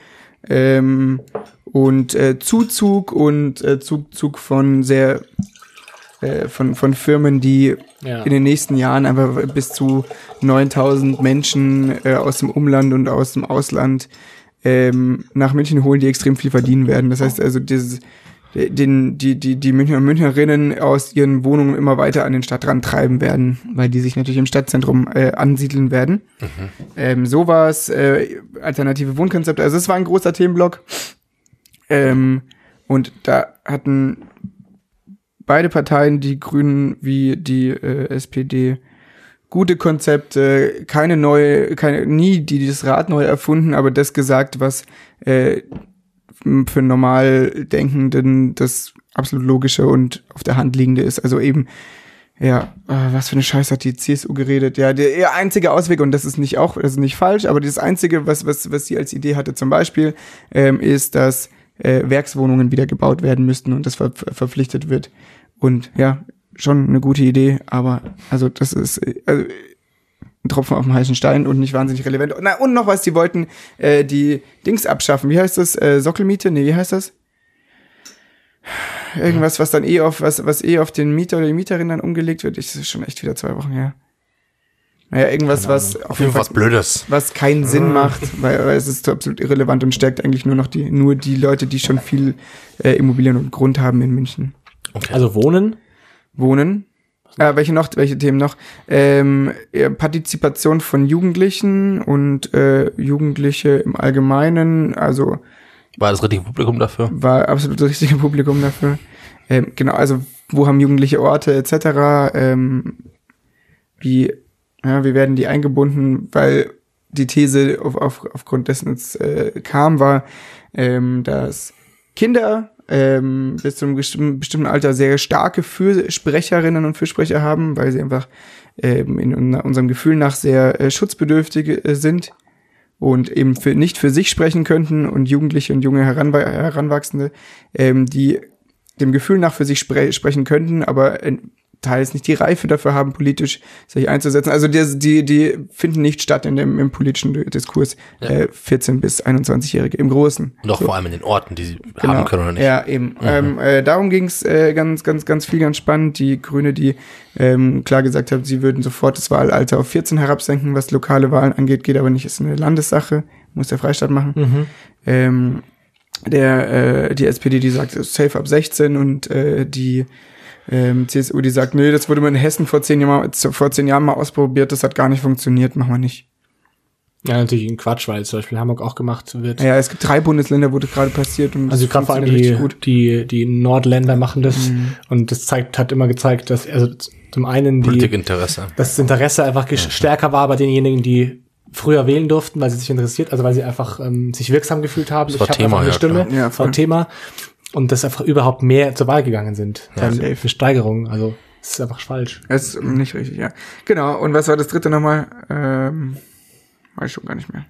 und Zuzug und Zuzug von von Firmen, die in den nächsten Jahren einfach bis zu 9.000 Menschen aus dem Umland und aus dem Ausland nach München holen, die extrem viel verdienen werden. Das heißt also, die Münchner und Münchnerinnen aus ihren Wohnungen immer weiter an den Stadtrand treiben werden, weil die sich natürlich im Stadtzentrum ansiedeln werden. Sowas, alternative Wohnkonzepte, also es war ein großer Themenblock. Und da hatten beide Parteien, die Grünen wie die SPD, gute Konzepte, nie das Rad neu erfunden, aber das gesagt, was für normal Denkenden das absolut Logische und auf der Hand liegende ist. Also eben, ja, was für eine Scheiße hat die CSU geredet. Ja, der einzige Ausweg, und das ist nicht falsch, aber das Einzige, was sie als Idee hatte zum Beispiel, ist, dass Werkswohnungen wieder gebaut werden müssten und das verpflichtet wird. Und ja, schon eine gute Idee, aber also das ist ein Tropfen auf dem heißen Stein und nicht wahnsinnig relevant. Na, und noch was, die wollten die Dings abschaffen. Wie heißt das? Sockelmiete? Nee, wie heißt das? Irgendwas, was dann auf den Mieter oder die Mieterin dann umgelegt wird. Das ist schon echt wieder 2 Wochen her. Naja, irgendwas, was auf jeden Fall was Blödes. Was keinen Sinn macht, weil es ist absolut irrelevant und stärkt eigentlich nur die Leute, die schon viel Immobilien und Grund haben in München. Okay. Also Wohnen. Welche Themen noch? Partizipation von Jugendlichen und Jugendliche im Allgemeinen, also war das richtige Publikum dafür? War absolut das richtige Publikum dafür. Genau, also wo haben Jugendliche Orte etc., wie werden die eingebunden, weil die These aufgrund dessen es kam, war, dass Kinder bis zu einem bestimmten Alter sehr starke Fürsprecherinnen und Fürsprecher haben, weil sie einfach in unserem Gefühl nach sehr schutzbedürftig sind und eben nicht für sich sprechen könnten, und Jugendliche und junge Heranwachsende, die dem Gefühl nach für sich sprechen könnten, aber teils nicht die Reife dafür haben, politisch sich einzusetzen. Also die finden nicht statt im politischen Diskurs, 14- bis 21-Jährige im Großen. Und auch vor allem in den Orten, die sie haben können oder nicht. Ja, eben. Darum ging es ganz viel, ganz spannend. Die Grüne, die klar gesagt hat, sie würden sofort das Wahlalter auf 14 herabsenken, was lokale Wahlen angeht, geht aber nicht, ist eine Landessache, muss der Freistaat machen. Die SPD, die sagt, safe ab 16, und die CSU, die sagt, nee, das wurde man in Hessen vor 10 Jahren mal ausprobiert, das hat gar nicht funktioniert, machen wir nicht. Ja, natürlich ein Quatsch, weil zum Beispiel Hamburg auch gemacht wird. Ja, es gibt 3 Bundesländer, wo das gerade passiert, und also gerade vor allem die Nordländer machen das, und das hat immer gezeigt, dass also zum einen das Interesse einfach stärker war bei denjenigen, die früher wählen durften, weil sie sich interessiert, also weil sie einfach sich wirksam gefühlt haben. Das war Thema, eine Stimme, ja, das war ein Thema. Und dass einfach überhaupt mehr zur Wahl gegangen sind. Ja, eine Steigerung. Also, das ist einfach falsch. Das ist nicht richtig, ja. Genau. Und was war das dritte nochmal? Weiß ich schon gar nicht mehr.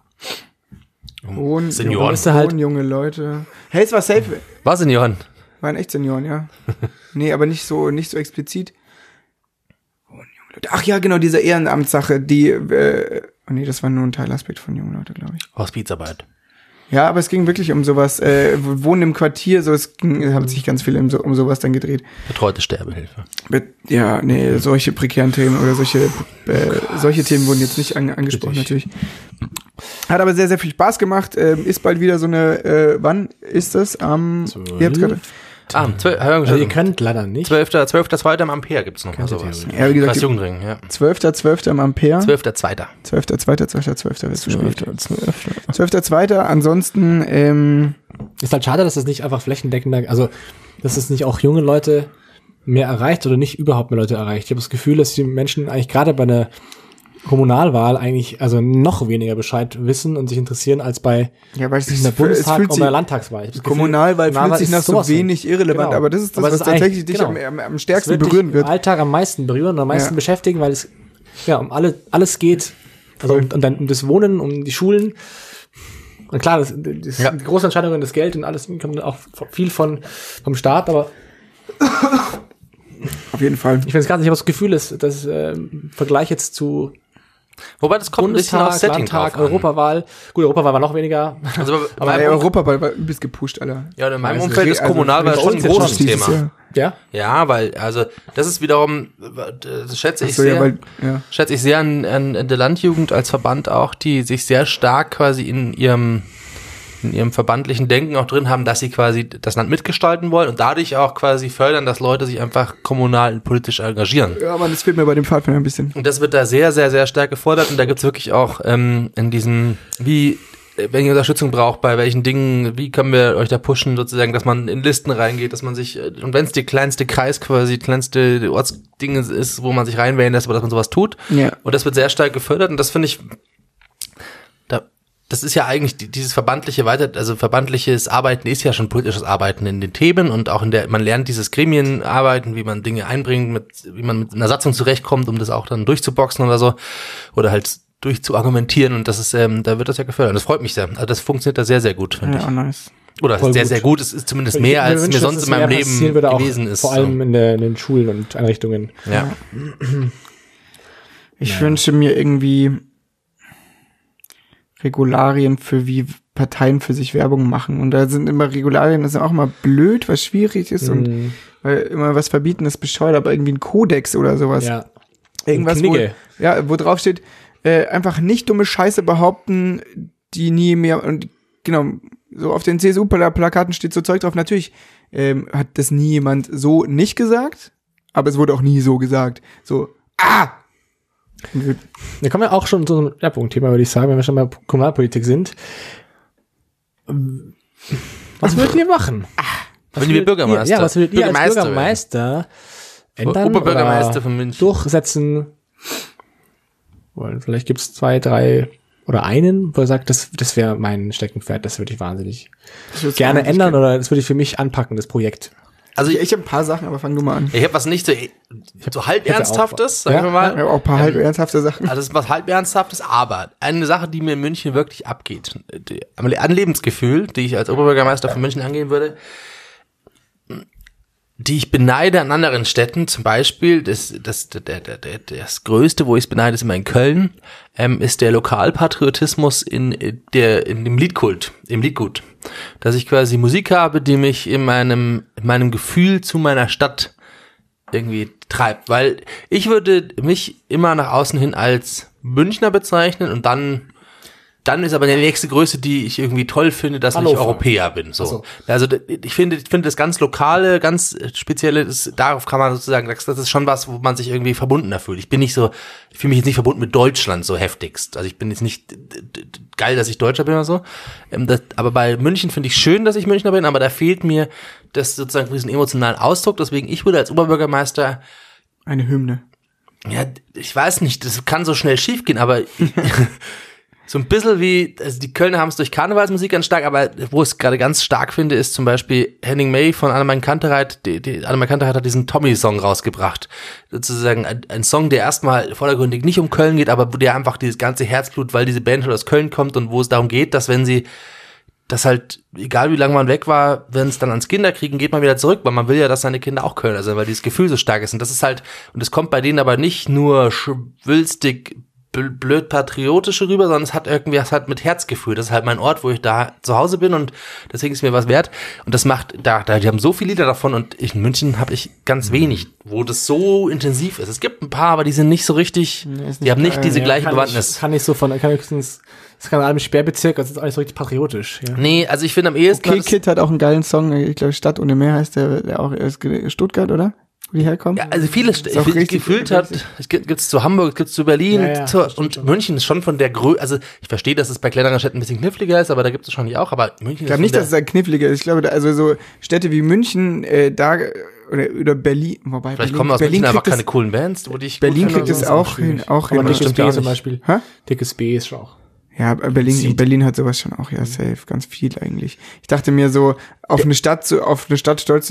Senioren. Junge Leute. Hey, es war safe. War Senioren? Waren echt Senioren, ja. Nee, aber nicht so explizit. Junge Leute. Ach ja, genau, diese Ehrenamtssache, die, das war nur ein Teilaspekt von jungen Leuten, glaube ich. Hospizarbeit. Ja, aber es ging wirklich um sowas, Wohnen im Quartier, so, hat sich ganz viel um sowas dann gedreht. Betreute Sterbehilfe. Solche prekären Themen oder solche Themen wurden jetzt nicht angesprochen, natürlich. Hat aber sehr, sehr viel Spaß gemacht, ist bald wieder so eine, wann ist das? Ihr habt's gerade. Also ihr könnt leider nicht. 12.2. am Ampere gibt's noch mal sowas. Ja, wie gesagt, Jugendring, ja. 12.2. am Ampere. 12.2. 12.2. wird's gespielt. 12.2. Ansonsten, ist halt schade, dass es nicht einfach flächendeckender, also, dass es nicht auch junge Leute mehr erreicht oder nicht überhaupt mehr Leute erreicht. Ich habe das Gefühl, dass die Menschen eigentlich gerade bei einer Kommunalwahl eigentlich also noch weniger Bescheid wissen und sich interessieren als bei der Bundestag und bei der Landtagswahl. Kommunalwahl fühlt sich nach so wenig irrelevant, aber das ist das, was tatsächlich dich am stärksten berühren wird. Im Alltag am meisten berühren und am meisten beschäftigen, weil es um alles geht. Also um das Wohnen, um die Schulen. Und klar, die große Entscheidung, das Geld und alles kommt auch viel vom Staat, aber auf jeden Fall. Ich finde es gerade nicht, ich habe das Gefühl, dass Vergleich jetzt zu Wobei das kommt Bundestag, ein bisschen aufs Setting Landtag, drauf an. Europawahl. Gut, Europawahl war noch weniger. Also aber Europawahl war übelst gepusht, Alter. Ja, in meinem Umfeld ist Kommunalwahl schon ein großes Thema. Ja? Ja, weil, also, das ist wiederum, das schätze ich sehr an der Landjugend als Verband auch, die sich sehr stark quasi in ihrem verbandlichen Denken auch drin haben, dass sie quasi das Land mitgestalten wollen und dadurch auch quasi fördern, dass Leute sich einfach kommunal und politisch engagieren. Ja, aber das fehlt mir bei dem Pfadfinder ein bisschen. Und das wird da sehr, sehr, sehr stark gefordert und da gibt's wirklich auch in diesen, wenn ihr Unterstützung braucht, bei welchen Dingen, wie können wir euch da pushen, sozusagen, dass man in Listen reingeht, dass man sich, und wenn es die kleinste Kreis quasi, kleinste Ortsdinge ist, wo man sich reinwählen lässt, aber dass man sowas tut. Ja. Und das wird sehr stark gefördert und das finde ich, das ist ja eigentlich dieses verbandliches Arbeiten ist ja schon politisches Arbeiten in den Themen und auch man lernt dieses Gremienarbeiten, wie man Dinge einbringt, wie man mit einer Satzung zurechtkommt, um das auch dann durchzuboxen oder so, oder halt durchzuargumentieren und das ist, da wird das ja gefördert. Das freut mich sehr. Also das funktioniert da sehr, sehr gut, finde ich. Ja, nice. Oder sehr, sehr gut. Es ist zumindest mehr, als mir sonst in meinem Leben gewesen ist. Vor allem in den Schulen und Einrichtungen. Ja. Ich wünsche mir irgendwie Regularien für wie Parteien für sich Werbung machen. Und da sind immer Regularien, das ist auch immer blöd, was schwierig ist und weil immer was verbieten ist bescheuert, aber irgendwie ein Kodex oder sowas. Ja. Irgendwas, wo drauf steht, einfach nicht dumme Scheiße behaupten, die nie mehr, und genau, so auf den CSU-Plakaten steht so Zeug drauf. Natürlich hat das nie jemand so nicht gesagt, aber es wurde auch nie so gesagt. So, Wir kommen ja auch schon zu einem Schwerpunktthema, würde ich sagen, wenn wir schon bei Kommunalpolitik sind. Was würdet ihr machen? Wenn wir Bürgermeister. Ja, was würdet ihr als Bürgermeister ändern Oberbürgermeister von München durchsetzen wollen? Vielleicht gibt es 2, 3 oder einen, wo er sagt, das wäre mein Steckenpferd, das würde ich wahnsinnig gerne ändern oder das würde ich für mich anpacken, das Projekt. Also ich habe ein paar Sachen, aber fang du mal an. Ich habe was nicht so halb Ernsthaftes, sagen wir mal. Ich habe auch ein paar halb ernsthafte Sachen. Also das ist was halb Ernsthaftes, aber eine Sache, die mir in München wirklich abgeht, ein Lebensgefühl, die ich als Oberbürgermeister von München angehen würde, die ich beneide an anderen Städten, zum Beispiel, das Größte, wo ich es beneide, ist immer in Köln, ist der Lokalpatriotismus in dem Liedkult, im Liedgut. Dass ich quasi Musik habe, die mich in meinem Gefühl zu meiner Stadt irgendwie treibt. Weil ich würde mich immer nach außen hin als Münchner bezeichnen und dann ist aber die nächste Größe, die ich irgendwie toll finde, dass ich Europäer bin. So. Also ich finde das ganz Lokale, ganz Spezielle, darauf kann man sozusagen, das ist schon was, wo man sich irgendwie verbundener fühlt. Ich fühle mich jetzt nicht verbunden mit Deutschland so heftigst. Also ich bin jetzt nicht geil, dass ich Deutscher bin oder so. Aber bei München finde ich schön, dass ich Münchner bin, aber da fehlt mir das sozusagen diesen emotionalen Ausdruck. Deswegen, ich würde als Oberbürgermeister eine Hymne. Ja, ich weiß nicht, das kann so schnell schiefgehen, aber so ein bisschen wie, also die Kölner haben es durch Karnevalsmusik ganz stark, aber wo ich es gerade ganz stark finde, ist zum Beispiel Henning May von Annemarie Kantereit. Annemarie Kantereit hat diesen Tommy-Song rausgebracht. Sozusagen ein Song, der erstmal vordergründig nicht um Köln geht, aber wo der einfach dieses ganze Herzblut, weil diese Band schon aus Köln kommt und wo es darum geht, dass wenn sie das halt, egal wie lange man weg war, wenn es dann ans Kinderkriegen geht man wieder zurück, weil man will ja, dass seine Kinder auch Kölner sind, weil dieses Gefühl so stark ist. Und das ist halt, und es kommt bei denen aber nicht nur schwülstig blöd patriotische rüber, sondern es hat irgendwie was halt mit Herzgefühl. Das ist halt mein Ort, wo ich da zu Hause bin und deswegen ist mir was wert. Und das macht, die haben so viele Lieder davon und in München habe ich ganz wenig, wo das so intensiv ist. Es gibt ein paar, aber die sind nicht so richtig, die haben nicht diese gleiche Bewandtnis. Das kann einem Sperrbezirk, das ist auch nicht so richtig patriotisch. Ja. Nee, also ich finde am ehesten... Okay, Kid hat auch einen geilen Song, ich glaube Stadt ohne Meer heißt der auch aus Stuttgart, oder? Wo die herkommen? Ja, also viele gefühlt hat, es gibt's zu Hamburg, es gibt's zu Berlin und München ist schon von der Größe, also ich verstehe, dass es bei kleineren Städten ein bisschen kniffliger ist, aber da gibt es schon auch, aber München ist. Ich glaube nicht, dass es da kniffliger ist. Ich glaube, also so Städte wie München, oder Berlin, wobei vielleicht kommen aus München aber keine coolen Bands, wo dich Berlin kriegt es auch hin. Aber Dickes B zum Beispiel. Dickes B ist schon auch. Ja, Berlin hat sowas schon auch, ja, safe, ganz viel eigentlich. Ich dachte mir so, auf eine Stadt stolz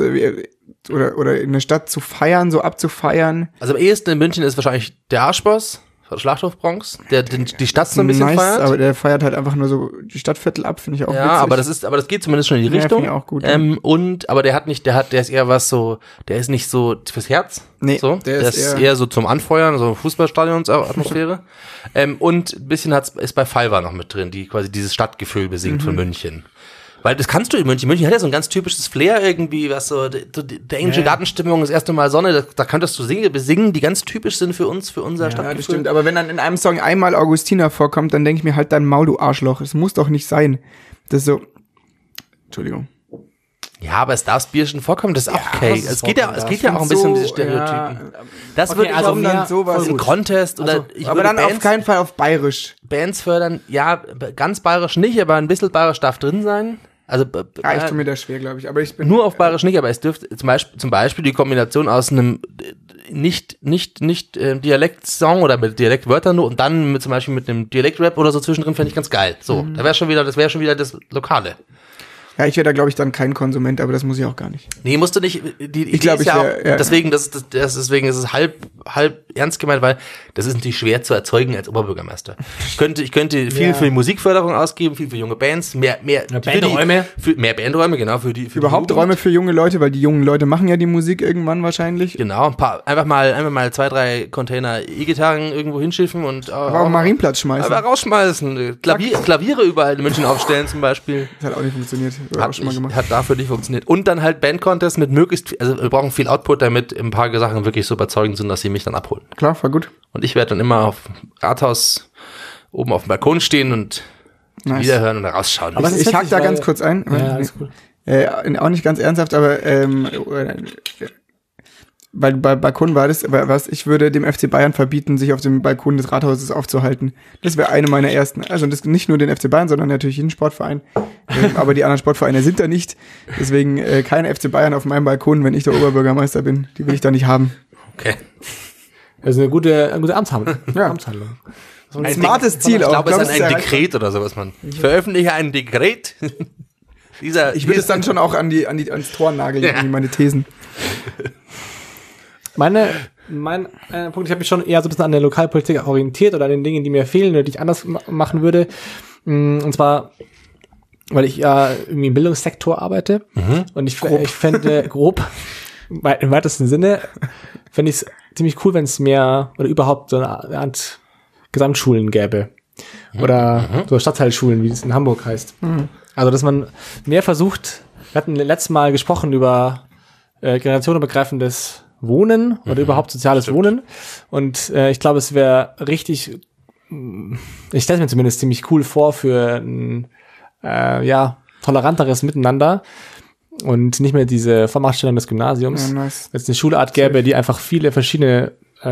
oder in eine Stadt zu feiern, so abzufeiern. Also am ehesten in München ist wahrscheinlich der Arschboss, Schlachthof Bronx, der die Stadt so ein bisschen feiert. Aber der feiert halt einfach nur so die Stadtviertel ab, finde ich auch Ja, witzig. aber das geht zumindest schon in die Richtung. Ja, finde ich auch gut. Aber der ist eher was so, der ist nicht so fürs Herz. Nee, so. Der ist eher so zum Anfeuern, so Fußballstadions-Atmosphäre. Und ein bisschen ist bei Fiverr noch mit drin, die quasi dieses Stadtgefühl besingt von München. Weil das kannst du in München. München hat ja so ein ganz typisches Flair irgendwie, was so, der englische Gartenstimmung, das erste Mal Sonne, da könntest du besingen, die ganz typisch sind für uns, für unser Stadtgefühl. Ja, das stimmt. Aber wenn dann in einem Song einmal Augustina vorkommt, dann denke ich mir halt dein Maul, du Arschloch. Es muss doch nicht sein. Das ist so, Entschuldigung. Ja, aber es darf Bierchen vorkommen, das ist auch okay. Es geht ja auch ein bisschen um diese Stereotypen. Ja, das okay, würde also dann sowas. Ein Contest oder aber dann Bands, auf keinen Fall auf bayerisch. Bands fördern, ja, ganz bayerisch nicht, aber ein bisschen bayerisch darf drin sein. Also ich tue mir das schwer, glaube ich. Aber ich bin nur auf bayerisch nicht, aber es dürfte zum Beispiel die Kombination aus einem nicht Dialekt-Song oder mit Dialektwörtern nur und dann zum Beispiel mit einem Dialekt-Rap oder so zwischendrin, fände ich ganz geil. So, das wäre schon wieder das Lokale. Ja, ich wäre da, glaube ich, dann kein Konsument, aber das muss ich auch gar nicht. Nee, musst du nicht. Ich glaube, deswegen ist es halb ernst gemeint, weil das ist natürlich schwer zu erzeugen als Oberbürgermeister. Ich könnte viel für die Musikförderung ausgeben, viel für junge Bands, mehr Bandräume. Mehr Bandräume, genau, für überhaupt Räume für junge Leute, weil die jungen Leute machen ja die Musik irgendwann wahrscheinlich. Genau, einfach mal 2, 3 Container E-Gitarren irgendwo hinschiffen und aber auch Marienplatz schmeißen. Aber rausschmeißen. Klaviere überall in München aufstellen zum Beispiel. Das hat auch nicht funktioniert. Hat dafür nicht funktioniert. Und dann halt Band-Contest mit möglichst, also wir brauchen viel Output, damit ein paar Sachen wirklich so überzeugend sind, dass sie mich dann abholen. Klar, war gut. Und ich werde dann immer auf Rathaus oben auf dem Balkon stehen und wiederhören und da rausschauen. Aber ich hake da ganz kurz ein. Ja, alles cool. Auch nicht ganz ernsthaft, aber weil bei Balkon war das, ich würde dem FC Bayern verbieten, sich auf dem Balkon des Rathauses aufzuhalten. Das wäre eine meiner ersten. Also das nicht nur den FC Bayern, sondern natürlich jeden Sportverein. Aber die anderen Sportvereine sind da nicht. Deswegen kein FC Bayern auf meinem Balkon, wenn ich der Oberbürgermeister bin. Die will ich da nicht haben. Okay. Das ist eine gute Amtshandlung. Ja. Amtshandlung. Ein smartes Ziel. Ich glaube, es ist ein Dekret oder sowas, man. Ich veröffentliche ein Dekret. Ich würde es dann schon auch ans Tor nageln, meine Thesen. Mein Punkt, ich habe mich schon eher so ein bisschen an der Lokalpolitik orientiert oder an den Dingen, die mir fehlen oder die ich anders machen würde. Und zwar, weil ich ja irgendwie im Bildungssektor arbeite. Und ich fände grob, im weitesten Sinne, fände ich es ziemlich cool, wenn es mehr oder überhaupt so eine Art Gesamtschulen gäbe. Oder so Stadtteilschulen, wie es in Hamburg heißt. Also, dass man mehr versucht, wir hatten letztes Mal gesprochen über generationenübergreifendes Wohnen oder überhaupt soziales Wohnen. Und ich glaube, es wäre richtig, ich stelle es mir zumindest ziemlich cool vor für ein toleranteres Miteinander und nicht mehr diese Vormachtstellung des Gymnasiums. Ja, nice. Wenn es eine Schulart gäbe, die einfach viele verschiedene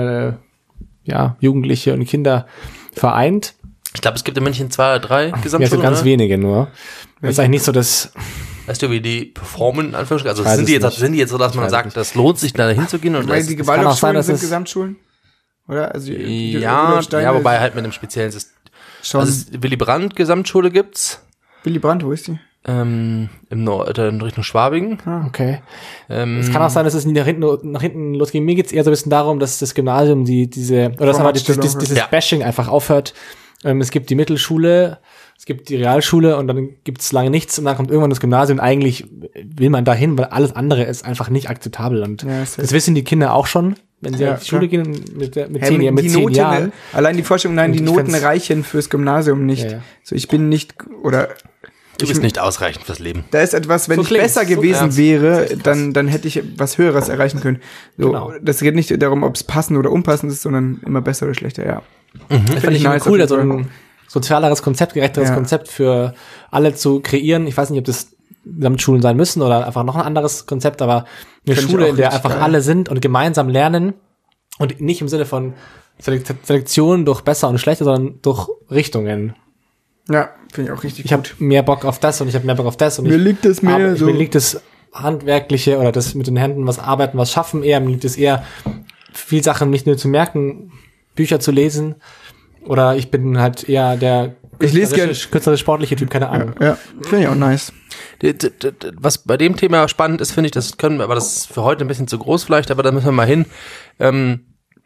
Jugendliche und Kinder vereint. Ich glaube, es gibt in München 2 oder 3 Gesamtschulen. Ja, so ganz wenige nur. Das ist eigentlich nicht so, dass... Weißt du, wie die performen, in Anführungsstrichen? Also sind die jetzt so, dass man sagt, das lohnt sich, da hinzugehen? Und weil die Gewaltschulen sind Gesamtschulen? Oder? Also ja, wobei halt mit einem speziellen System. Also Willy Brandt Gesamtschule gibt's. Willy Brandt, wo ist die? Im Norden, in Richtung Schwabing. Okay. Es kann auch sein, dass es nach hinten losgeht. Mir geht's eher so ein bisschen darum, dass das Gymnasium dieses Bashing einfach aufhört. Es gibt die Mittelschule, es gibt die Realschule und dann gibt's lange nichts und dann kommt irgendwann das Gymnasium. Eigentlich will man dahin, weil alles andere ist einfach nicht akzeptabel. Und das wissen die Kinder auch schon, wenn sie auf die Schule gehen mit 10 Jahren. Allein die Vorstellung, die Noten reichen fürs Gymnasium nicht. Ja. So, ich bin nicht, oder... Du bist nicht ausreichend fürs Leben. Da ist etwas, wenn ich besser gewesen wäre, dann hätte ich was Höheres erreichen können. So, genau. Das geht nicht darum, ob es passend oder unpassend ist, sondern immer besser oder schlechter, ja. Finde ich nice, cool, so ein sozialeres Konzept, gerechteres Konzept für alle zu kreieren. Ich weiß nicht, ob das Gesamtschulen sein müssen oder einfach noch ein anderes Konzept, aber eine Schule, in der einfach alle sind und gemeinsam lernen und nicht im Sinne von Selektion durch besser und schlechter, sondern durch Richtungen. Ja, finde ich auch richtig gut. Ich habe mehr Bock auf das und ich habe mehr Bock auf das. Und mir liegt es mehr Mir liegt das Handwerkliche oder das mit den Händen was arbeiten, was schaffen eher. Mir liegt es eher, viel Sachen nicht nur zu merken, Bücher zu lesen. Oder ich bin halt eher der künstlerisch sportliche Typ, keine Ahnung. Ja, finde ich auch nice. Was bei dem Thema spannend ist, finde ich, das können wir, aber das ist für heute ein bisschen zu groß vielleicht, aber da müssen wir mal hin. Wenn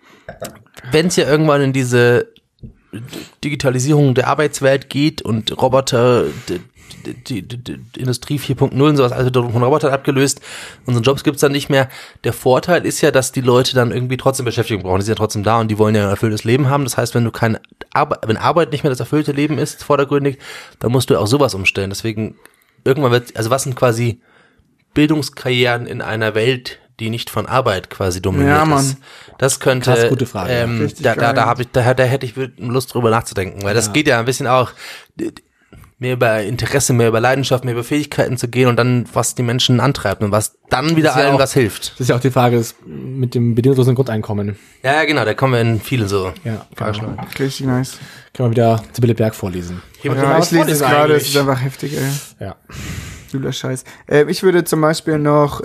es ja irgendwann in diese Digitalisierung der Arbeitswelt geht und Roboter, die Industrie 4.0 und sowas, also von Robotern abgelöst, unsere Jobs gibt's dann nicht mehr. Der Vorteil ist ja, dass die Leute dann irgendwie trotzdem Beschäftigung brauchen. Die sind ja trotzdem da und die wollen ja ein erfülltes Leben haben. Das heißt, wenn Arbeit nicht mehr das erfüllte Leben ist, vordergründig, dann musst du auch sowas umstellen. Deswegen, irgendwann was sind quasi Bildungskarrieren in einer Welt, die nicht von Arbeit quasi dominiert ist. Das könnte, krass, gute Frage. Da hätte ich Lust drüber nachzudenken, weil das geht ja ein bisschen auch mehr über Interesse, mehr über Leidenschaft, mehr über Fähigkeiten zu gehen und dann, was die Menschen antreibt und was dann wieder allen was hilft. Das ist ja auch die Frage mit dem bedingungslosen Grundeinkommen. Ja, genau, da kommen wir in viele so. Ja, genau. Richtig nice. Können wir wieder Sibylle Berg vorlesen. Ja, ich lese es gerade, es ist einfach heftig, ey. Ja. Übler Scheiß. Ich würde zum Beispiel noch,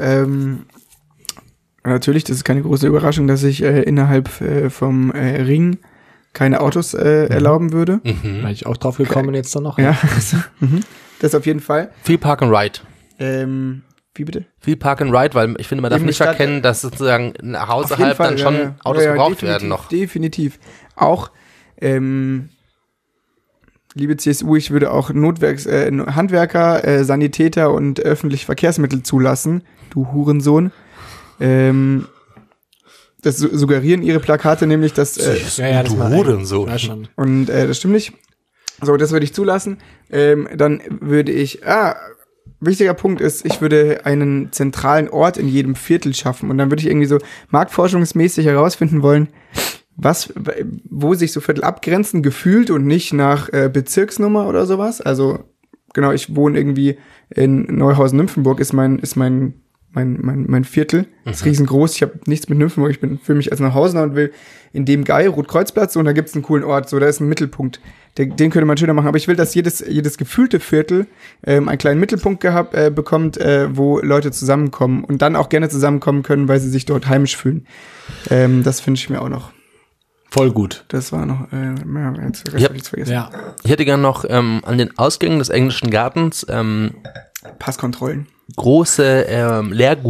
natürlich, das ist keine große Überraschung, dass ich innerhalb vom Ring keine Autos erlauben würde. War ich auch drauf gekommen jetzt dann noch. Ja, das auf jeden Fall. Viel Park and Ride. Wie bitte? Viel Park and Ride, weil ich finde, man darf nicht verkennen, dass sozusagen nach Hause halb dann schon Autos gebraucht werden noch. Definitiv. Auch, liebe CSU, ich würde auch Handwerker, Sanitäter und öffentliche Verkehrsmittel zulassen. Du Hurensohn. Das suggerieren ihre Plakate nämlich, dass du Hurensohn. Und das stimmt nicht. So, das würde ich zulassen. Dann würde ich wichtiger Punkt ist, ich würde einen zentralen Ort in jedem Viertel schaffen und dann würde ich irgendwie so marktforschungsmäßig herausfinden wollen, wo sich so Viertel abgrenzen, gefühlt und nicht nach Bezirksnummer oder sowas. Also genau, ich wohne irgendwie in Neuhausen-Nymphenburg, ist mein Viertel. Ist riesengroß. Ich habe nichts mit Nymphenburg. Ich fühle mich als Neuhausener und will in dem geil, Rotkreuzplatz, und da gibt's einen coolen Ort. So, da ist ein Mittelpunkt. Den könnte man schöner machen. Aber ich will, dass jedes gefühlte Viertel einen kleinen Mittelpunkt bekommt, wo Leute zusammenkommen und dann auch gerne zusammenkommen können, weil sie sich dort heimisch fühlen. Das finde ich mir auch noch. Voll gut. Das war noch, jetzt vergessen. Ja. Ich hätte gern noch an den Ausgängen des englischen Gartens Passkontrollen. Große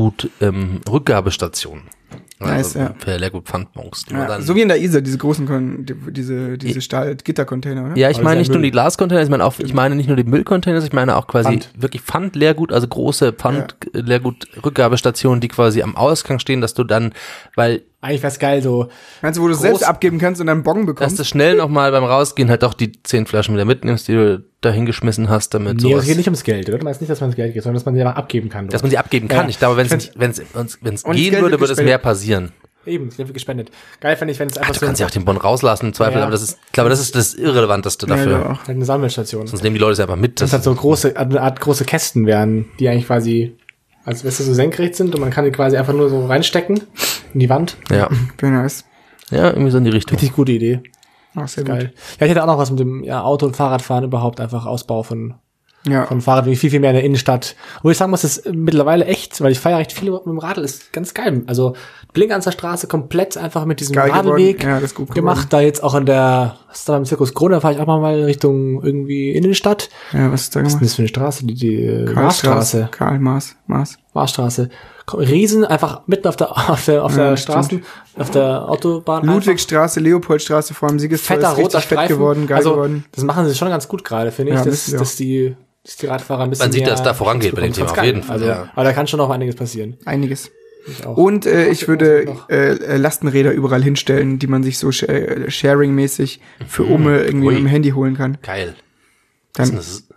Leergut-Rückgabestationen. Nice, ja. Für Leergut-Pfandbons. Ja, so wie in der Isar, diese großen, diese Stahl-Gittercontainer, oder? Ja, ich meine nicht nur die Glascontainer, ich meine nicht nur die Müllcontainer, ich meine auch quasi wirklich Pfandleergut, also große Pfandleergut-Rückgabestationen, die quasi am Ausgang stehen, dass du dann, weil eigentlich wär's geil, so. Meinst du, wo du es selbst abgeben kannst und dann einen Bon bekommst? Dass du schnell nochmal beim Rausgehen halt doch die 10 Flaschen wieder mitnimmst, die du da hingeschmissen hast, damit sowas. Nee, es geht nicht ums Geld, oder? Du meinst nicht, dass man das Geld gibt, sondern dass man sie einfach abgeben kann. Dort. Dass man sie abgeben kann. Ja. Ich glaube, wenn es gehen würde, würde es mehr passieren. Eben, es wird gespendet. Geil fände ich, wenn es einfach du kannst ja auch den Bon rauslassen im Zweifel, aber ich glaube, das ist das Irrelevanteste dafür. Ja, halt eine Sammelstation. Sonst nehmen die Leute es einfach mit. Das halt so eine Art große Kästen wären, die eigentlich quasi, als wenn sie so senkrecht sind und man kann die quasi einfach nur so reinstecken in die Wand. Ja. Very nice. Ja, irgendwie so in die Richtung. Richtig gute Idee. Ach, sehr geil. Gut. Ja, ich hätte auch noch was mit dem Auto- und Fahrradfahren überhaupt, einfach Ausbau von Fahrrad, viel mehr in der Innenstadt. Wo ich sagen muss, das ist mittlerweile echt, weil ich fahre recht viel mit dem Radl, ist ganz geil. Also Blinkanzer Straße komplett einfach mit diesem Radlweg gemacht. Da jetzt auch was ist da beim Zirkus Krone, da fahre ich auch mal Richtung irgendwie Innenstadt. Ja, was ist da gemacht? Was ist denn das für eine Straße? Die Maasstraße. Maasstraße. Riesen, einfach mitten auf der Straße, auf der Autobahn. Ludwigstraße, Leopoldstraße, vor allem Siegestor fetter roter Streifen geworden, geil geworden. Das machen sie schon ganz gut gerade, finde ich, dass die Radfahrer ein bisschen man sieht, dass da vorangeht bei dem Thema, auf jeden Fall. Also, aber da kann schon noch einiges passieren. Einiges. Und ich würde Lastenräder überall hinstellen, die man sich so sharing-mäßig für irgendwie mit dem Handy holen kann. Geil. Dann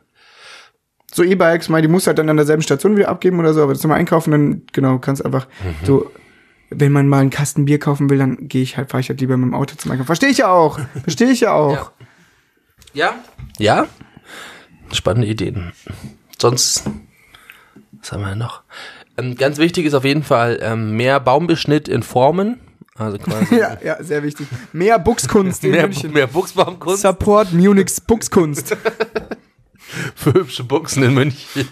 so E-Bikes, die musst du halt dann an derselben Station wieder abgeben oder so, aber das nochmal einkaufen, dann kannst einfach so, wenn man mal einen Kasten Bier kaufen will, dann fahre ich halt lieber mit dem Auto zum Einkaufen. Verstehe ich ja auch. Ja. Spannende Ideen. Sonst, was haben wir noch? Ganz wichtig ist auf jeden Fall mehr Baumbeschnitt in Formen. Also quasi ja, sehr wichtig. Mehr Buchskunst in München. Mehr Buchsbaumkunst. Support Munichs Buchskunst. Für hübsche Buchsen in München.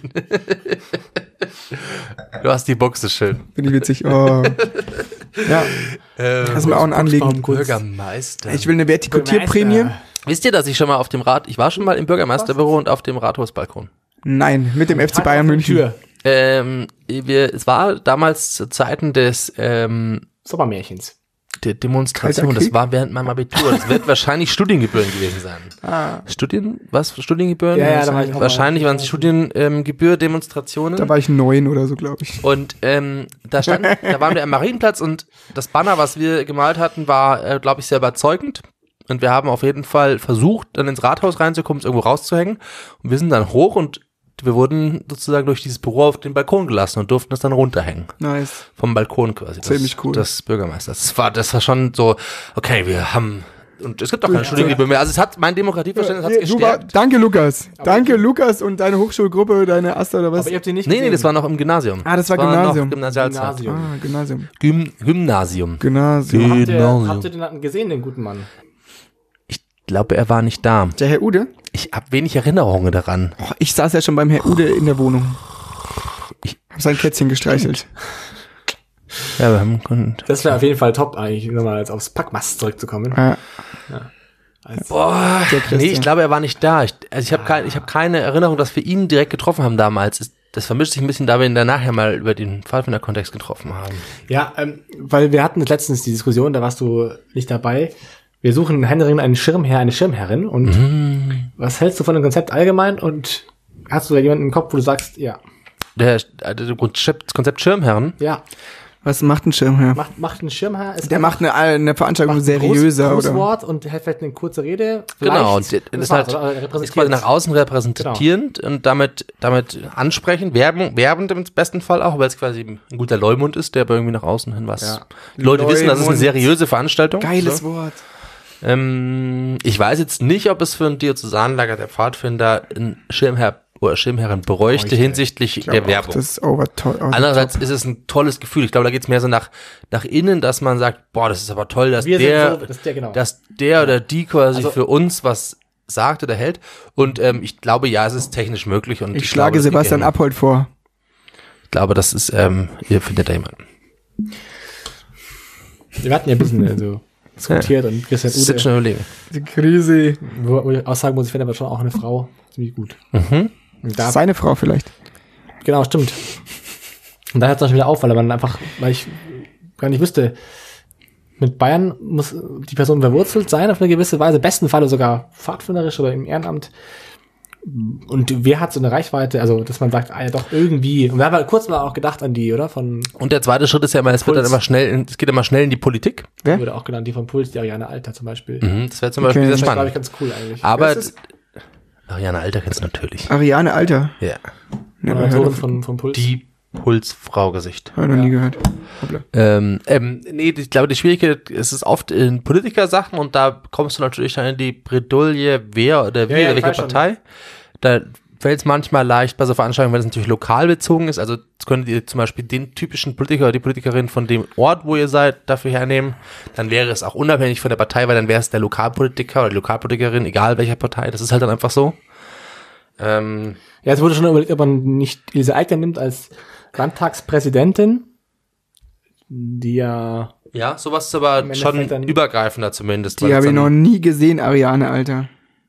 Du hast die Buchse schön. Bin ich witzig. Oh. Ja. Das ist mir auch ein Anliegen. Bürgermeister. Ich will eine Vertikutierprämie. Wisst ihr, dass ich schon mal ich war schon mal im Bürgermeisterbüro und auf dem Rathausbalkon? Nein, mit dem FC Bayern München. Es war damals zu Zeiten des Sommermärchens. Der Demonstration, das war während meinem Abitur. Das wird wahrscheinlich Studiengebühren gewesen sein. Studiengebühren? Ja, da war ich wahrscheinlich waren es Studiengebühr-Demonstrationen. Da war ich 9 oder so, glaube ich. Und da waren wir am Marienplatz und das Banner, was wir gemalt hatten, war, glaube ich, sehr überzeugend. Und wir haben auf jeden Fall versucht, dann ins Rathaus reinzukommen, es irgendwo rauszuhängen. Und wir sind dann hoch und wir wurden sozusagen durch dieses Büro auf den Balkon gelassen und durften das dann runterhängen. Nice. Vom Balkon quasi. Ziemlich cool. Das Bürgermeisters. Das war schon so, okay, wir haben, und es gibt auch keine Studiengebühr mehr. Also es hat, mein Demokratieverständnis hat gestärkt. Danke, Lukas. Danke, Lukas und deine Hochschulgruppe, deine Asta oder was? Aber ihr habt die nicht gesehen. Nee, das war noch im Gymnasium. Das war Gymnasium. Gymnasialzeit. Gymnasium. Gymnasium. Habt ihr den gesehen, den guten Mann? Ich glaube, er war nicht da. Der Herr Ude? Ich habe wenig Erinnerungen daran. Ich saß ja schon beim Herr Ude in der Wohnung. Ich habe sein Kätzchen gestreichelt. Ja, wir haben das wäre auf jeden Fall top, eigentlich nochmal als aufs Packmast zurückzukommen. Ja. Nee, ich glaube, er war nicht da. Ich habe keine Erinnerung, dass wir ihn direkt getroffen haben damals. Das vermischt sich ein bisschen, da wir ihn dann nachher mal über den Pfadfinder-Kontext getroffen haben. Ja, weil wir hatten letztens die Diskussion, da warst du nicht dabei. Wir suchen händeringend einen Schirmherr, eine Schirmherrin. Und was hältst du von dem Konzept allgemein? Und hast du da jemanden im Kopf, wo du sagst, ja. Das Konzept Schirmherren? Ja. Was macht ein Schirmherr? Macht ein Schirmherr. Der macht eine Veranstaltung seriöser, oder? Großwort und hält vielleicht eine kurze Rede. Genau, und ist halt ist quasi nach außen repräsentierend und damit ansprechend, werbend im besten Fall auch, weil es quasi ein guter Leumund ist, der aber irgendwie nach außen hin was. Ja. Die Leute wissen, das ist eine seriöse Veranstaltung. Geiles Wort. Ich weiß jetzt nicht, ob es für ein Diözesanlager der Pfadfinder ein Schirmherr oder Schirmherrin bräuchte hinsichtlich der Werbung. Das ist Andererseits ist es ein tolles Gefühl. Ich glaube, da geht es mehr so nach innen, dass man sagt, boah, das ist aber toll, dass der oder die quasi für uns was sagt oder hält. Und ich glaube, ja, es ist technisch möglich. Und ich schlage Sebastian Abhold vor. Ich glaube, das ist, ihr findet da jemanden. Wir hatten ja ein bisschen diskutiert und Christian Ude. Schon überlegen. Die Krise. Wo ich auch sagen muss, ich finde aber schon auch eine Frau ziemlich gut. Mhm. Seine Frau vielleicht. Genau, stimmt. Und da hört es auch schon wieder auf, weil ich gar nicht wüsste, mit Bayern muss die Person verwurzelt sein auf eine gewisse Weise, im besten Falle sogar pfadfinderisch oder im Ehrenamt. Und wer hat so eine Reichweite, also dass man sagt, ja doch irgendwie. Und wir haben kurz mal auch gedacht an die, oder? Und der zweite Schritt ist ja immer, es geht immer schnell in die Politik. Wer? Wurde auch genannt, die von Puls, die Ariane Alter zum Beispiel. Das wäre zum Beispiel sehr spannend. Das glaube ich ganz cool eigentlich. Aber Ariane Alter kennst du natürlich. Ariane Alter? Ja. Moderatorin von Puls. Die Puls-Frau-Gesicht. Habe ich noch nie gehört. Nee, ich glaube, die Schwierigkeit ist es oft in Politikersachen und da kommst du natürlich dann in die Bredouille, wer oder wie oder welche Partei. Schon. Da fällt es manchmal leicht bei so Veranstaltungen, wenn es natürlich lokal bezogen ist. Also könntet ihr zum Beispiel den typischen Politiker oder die Politikerin von dem Ort, wo ihr seid, dafür hernehmen. Dann wäre es auch unabhängig von der Partei, weil dann wäre es der Lokalpolitiker oder die Lokalpolitikerin, egal welcher Partei. Das ist halt dann einfach so. Ja, es wurde schon überlegt, ob man nicht Ilse Aigner nimmt als Landtagspräsidentin, die ja... Ja, sowas ist aber schon übergreifender zumindest. Die habe ich noch nie gesehen, Ariane Alter.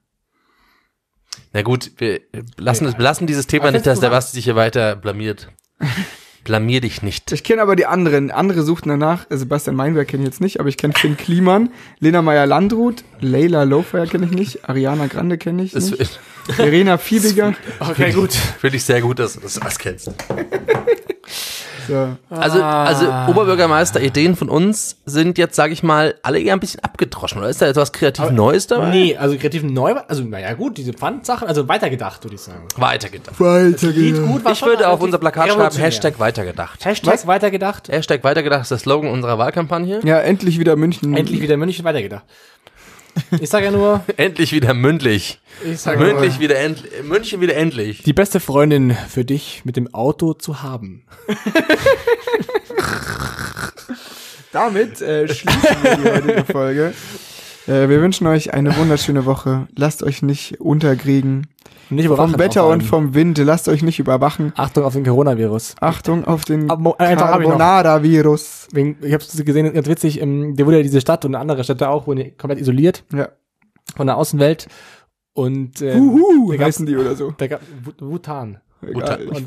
Na gut, wir lassen dieses Thema nicht, dass der Basti sich hier weiter blamiert. Blamier dich nicht. Ich kenne aber die anderen. Andere suchten danach. Sebastian Meinberg kenne ich jetzt nicht, aber ich kenne Finn Kliman, Lena Meyer-Landrut, Leila Lowfire kenne ich nicht, Ariana Grande kenne ich nicht, Verena Fiebiger. Okay, gut. Finde ich sehr gut, dass du das kennst. So. Also Oberbürgermeister-Ideen von uns sind jetzt, sage ich mal, alle eher ein bisschen abgedroschen. Oder ist da etwas kreativ Neues dabei? Nee, also kreativ neu, also naja gut, diese Pfandsachen, also weitergedacht, würde ich sagen. Weitergedacht. Gut, ich würde auf unser Plakat schreiben, Hashtag weitergedacht. Hashtag weitergedacht? Hashtag weitergedacht ist der Slogan unserer Wahlkampagne. Ja, endlich wieder München. Endlich wieder München weitergedacht. Ich sage ja nur... endlich wieder mündlich. München wieder endlich. Die beste Freundin für dich mit dem Auto zu haben. Damit schließen wir die heutige Folge. Wir wünschen euch eine wunderschöne Woche. Lasst euch nicht unterkriegen. Nicht überwachen. Vom Wetter und vom Wind. Lasst euch nicht überwachen. Achtung auf den Coronavirus. Achtung auf den Carbonara-Virus. Ich hab's gesehen, ganz witzig, der wurde ja diese Stadt und andere Städte auch, wurden komplett isoliert. Ja. Von der Außenwelt. Und heißen die oder so. Da gab Wutan. Da wo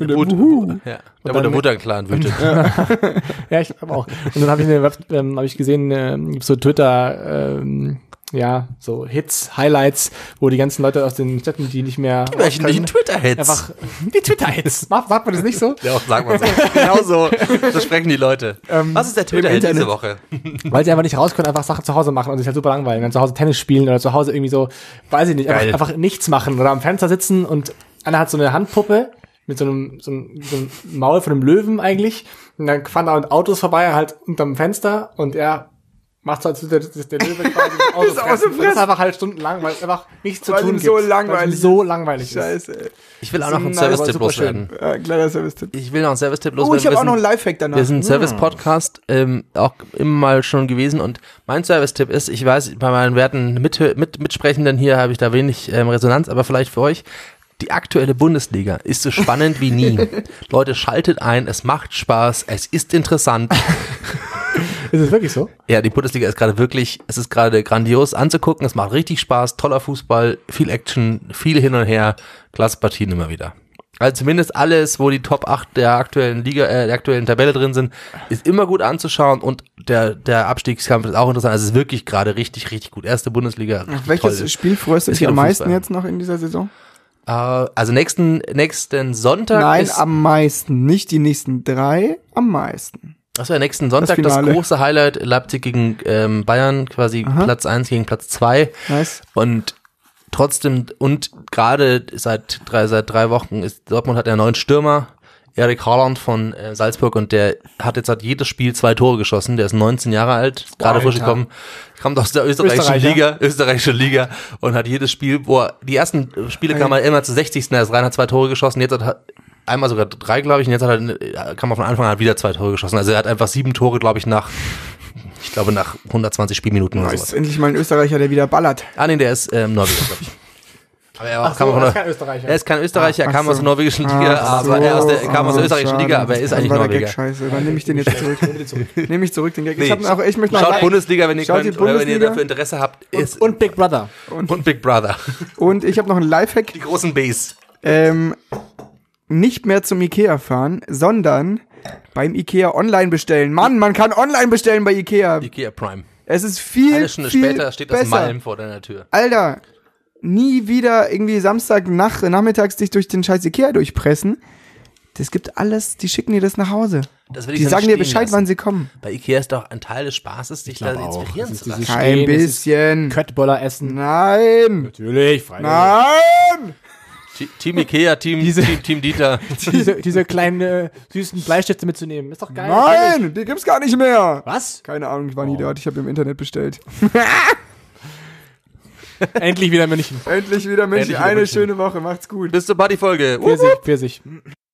der Wutan-Clan wütet. Ja, ich glaube auch. Und dann habe ich gesehen, so Twitter, so Hits, Highlights, wo die ganzen Leute aus den Städten, die nicht mehr... Die Twitter-Hits. Einfach die Twitter-Hits. Sagt man das nicht so? Ja, sagt man so. Genau so. So sprechen die Leute. Was ist der Twitter-Hit diese Woche? Weil sie einfach nicht raus können, einfach Sachen zu Hause machen und sich halt super langweilen. Dann zu Hause Tennis spielen oder zu Hause irgendwie so, weiß ich nicht, einfach nichts machen oder am Fenster sitzen und einer hat so eine Handpuppe mit so einem Maul von einem Löwen eigentlich und dann fahren da Autos vorbei, halt unterm Fenster und er macht so, als würde der Löwe quasi das Auto fressen. Das ist einfach halt stundenlang, weil es einfach nichts zu tun gibt. So langweilig. Scheiße, ey. Ich will auch noch einen Service-Tipp loswerden. Kleiner Service-Tipp. Ich will noch einen Service-Tipp loswerden. Ich habe auch noch einen Lifehack danach. Wir sind ein Service-Podcast, auch immer mal schon gewesen und mein Service-Tipp ist, ich weiß, bei meinen werten Mitsprechenden hier habe ich da wenig Resonanz, aber vielleicht für euch, die aktuelle Bundesliga ist so spannend wie nie. Leute, schaltet ein, es macht Spaß, es ist interessant. Ist es wirklich so? Ja, die Bundesliga ist gerade grandios anzugucken, es macht richtig Spaß, toller Fußball, viel Action, viel hin und her, klasse Partien immer wieder. Also zumindest alles, wo die Top 8 der aktuellen der aktuellen Tabelle drin sind, ist immer gut anzuschauen und der Abstiegskampf ist auch interessant. Also es ist wirklich gerade richtig, richtig gut. Erste Bundesliga. Welches Spiel freust du dich am meisten jetzt noch in dieser Saison? Also nächsten Sonntag. Nein, am meisten. Nicht die nächsten 3, am meisten. Das war nächsten Sonntag das große Highlight, Leipzig gegen Bayern, quasi Platz 1 gegen Platz 2. Nice. Und trotzdem, und gerade seit 3 Wochen Dortmund hat einen neuen Stürmer, Erik Haaland von Salzburg, und der hat jetzt jedes Spiel 2 Tore geschossen. Der ist 19 Jahre alt, gerade frisch gekommen, kommt aus der österreichischen Liga und hat jedes Spiel, die ersten Spiele kam er immer zu 60. Er ist rein, hat 2 Tore geschossen, jetzt hat er einmal sogar 3, glaube ich, und jetzt kam er von Anfang an wieder 2 Tore geschossen. Also er hat einfach 7 Tore, glaube ich, nach 120 Spielminuten oder sowas. Ist endlich mal ein Österreicher, der wieder ballert. Ah, nee, der ist Norweger, glaube ich. Aber er ist kein Österreicher. Er ist kein Österreicher, er kam aus der norwegischen Liga, kam aus der österreichischen Liga, aber er ist eigentlich Norweger. Scheiße, dann nehme ich den jetzt zurück. Nehme ich zurück den Gag. Ich möchte noch schaut Bundesliga, wenn ihr könnt, oder wenn ihr dafür Interesse habt. Und Big Brother. Und Big Brother. Und ich habe noch einen Lifehack. Die großen Bs. Nicht mehr zum Ikea fahren, sondern beim Ikea online bestellen. Mann, man kann online bestellen bei Ikea. Ikea Prime. Es ist viel, eine Stunde viel später steht das Malm vor deiner Tür. Alter, nie wieder irgendwie nachmittags dich durch den scheiß Ikea durchpressen. Das gibt alles, die schicken dir das nach Hause. Die sagen dir Bescheid, wann sie kommen. Bei Ikea ist doch ein Teil des Spaßes, dich da inspirieren zu lassen. Kein bisschen. Köttboller essen. Nein. Natürlich, freilich. Nein. Team Ikea, Team Dieter. Diese kleinen süßen Bleistifte mitzunehmen, ist doch geil. Nein, die gibt's gar nicht mehr. Was? Keine Ahnung, ich war nie dort, ich habe im Internet bestellt. Endlich wieder München. Endlich wieder München. Eine schöne Woche, macht's gut. Bis zur Partyfolge. Pfirsich.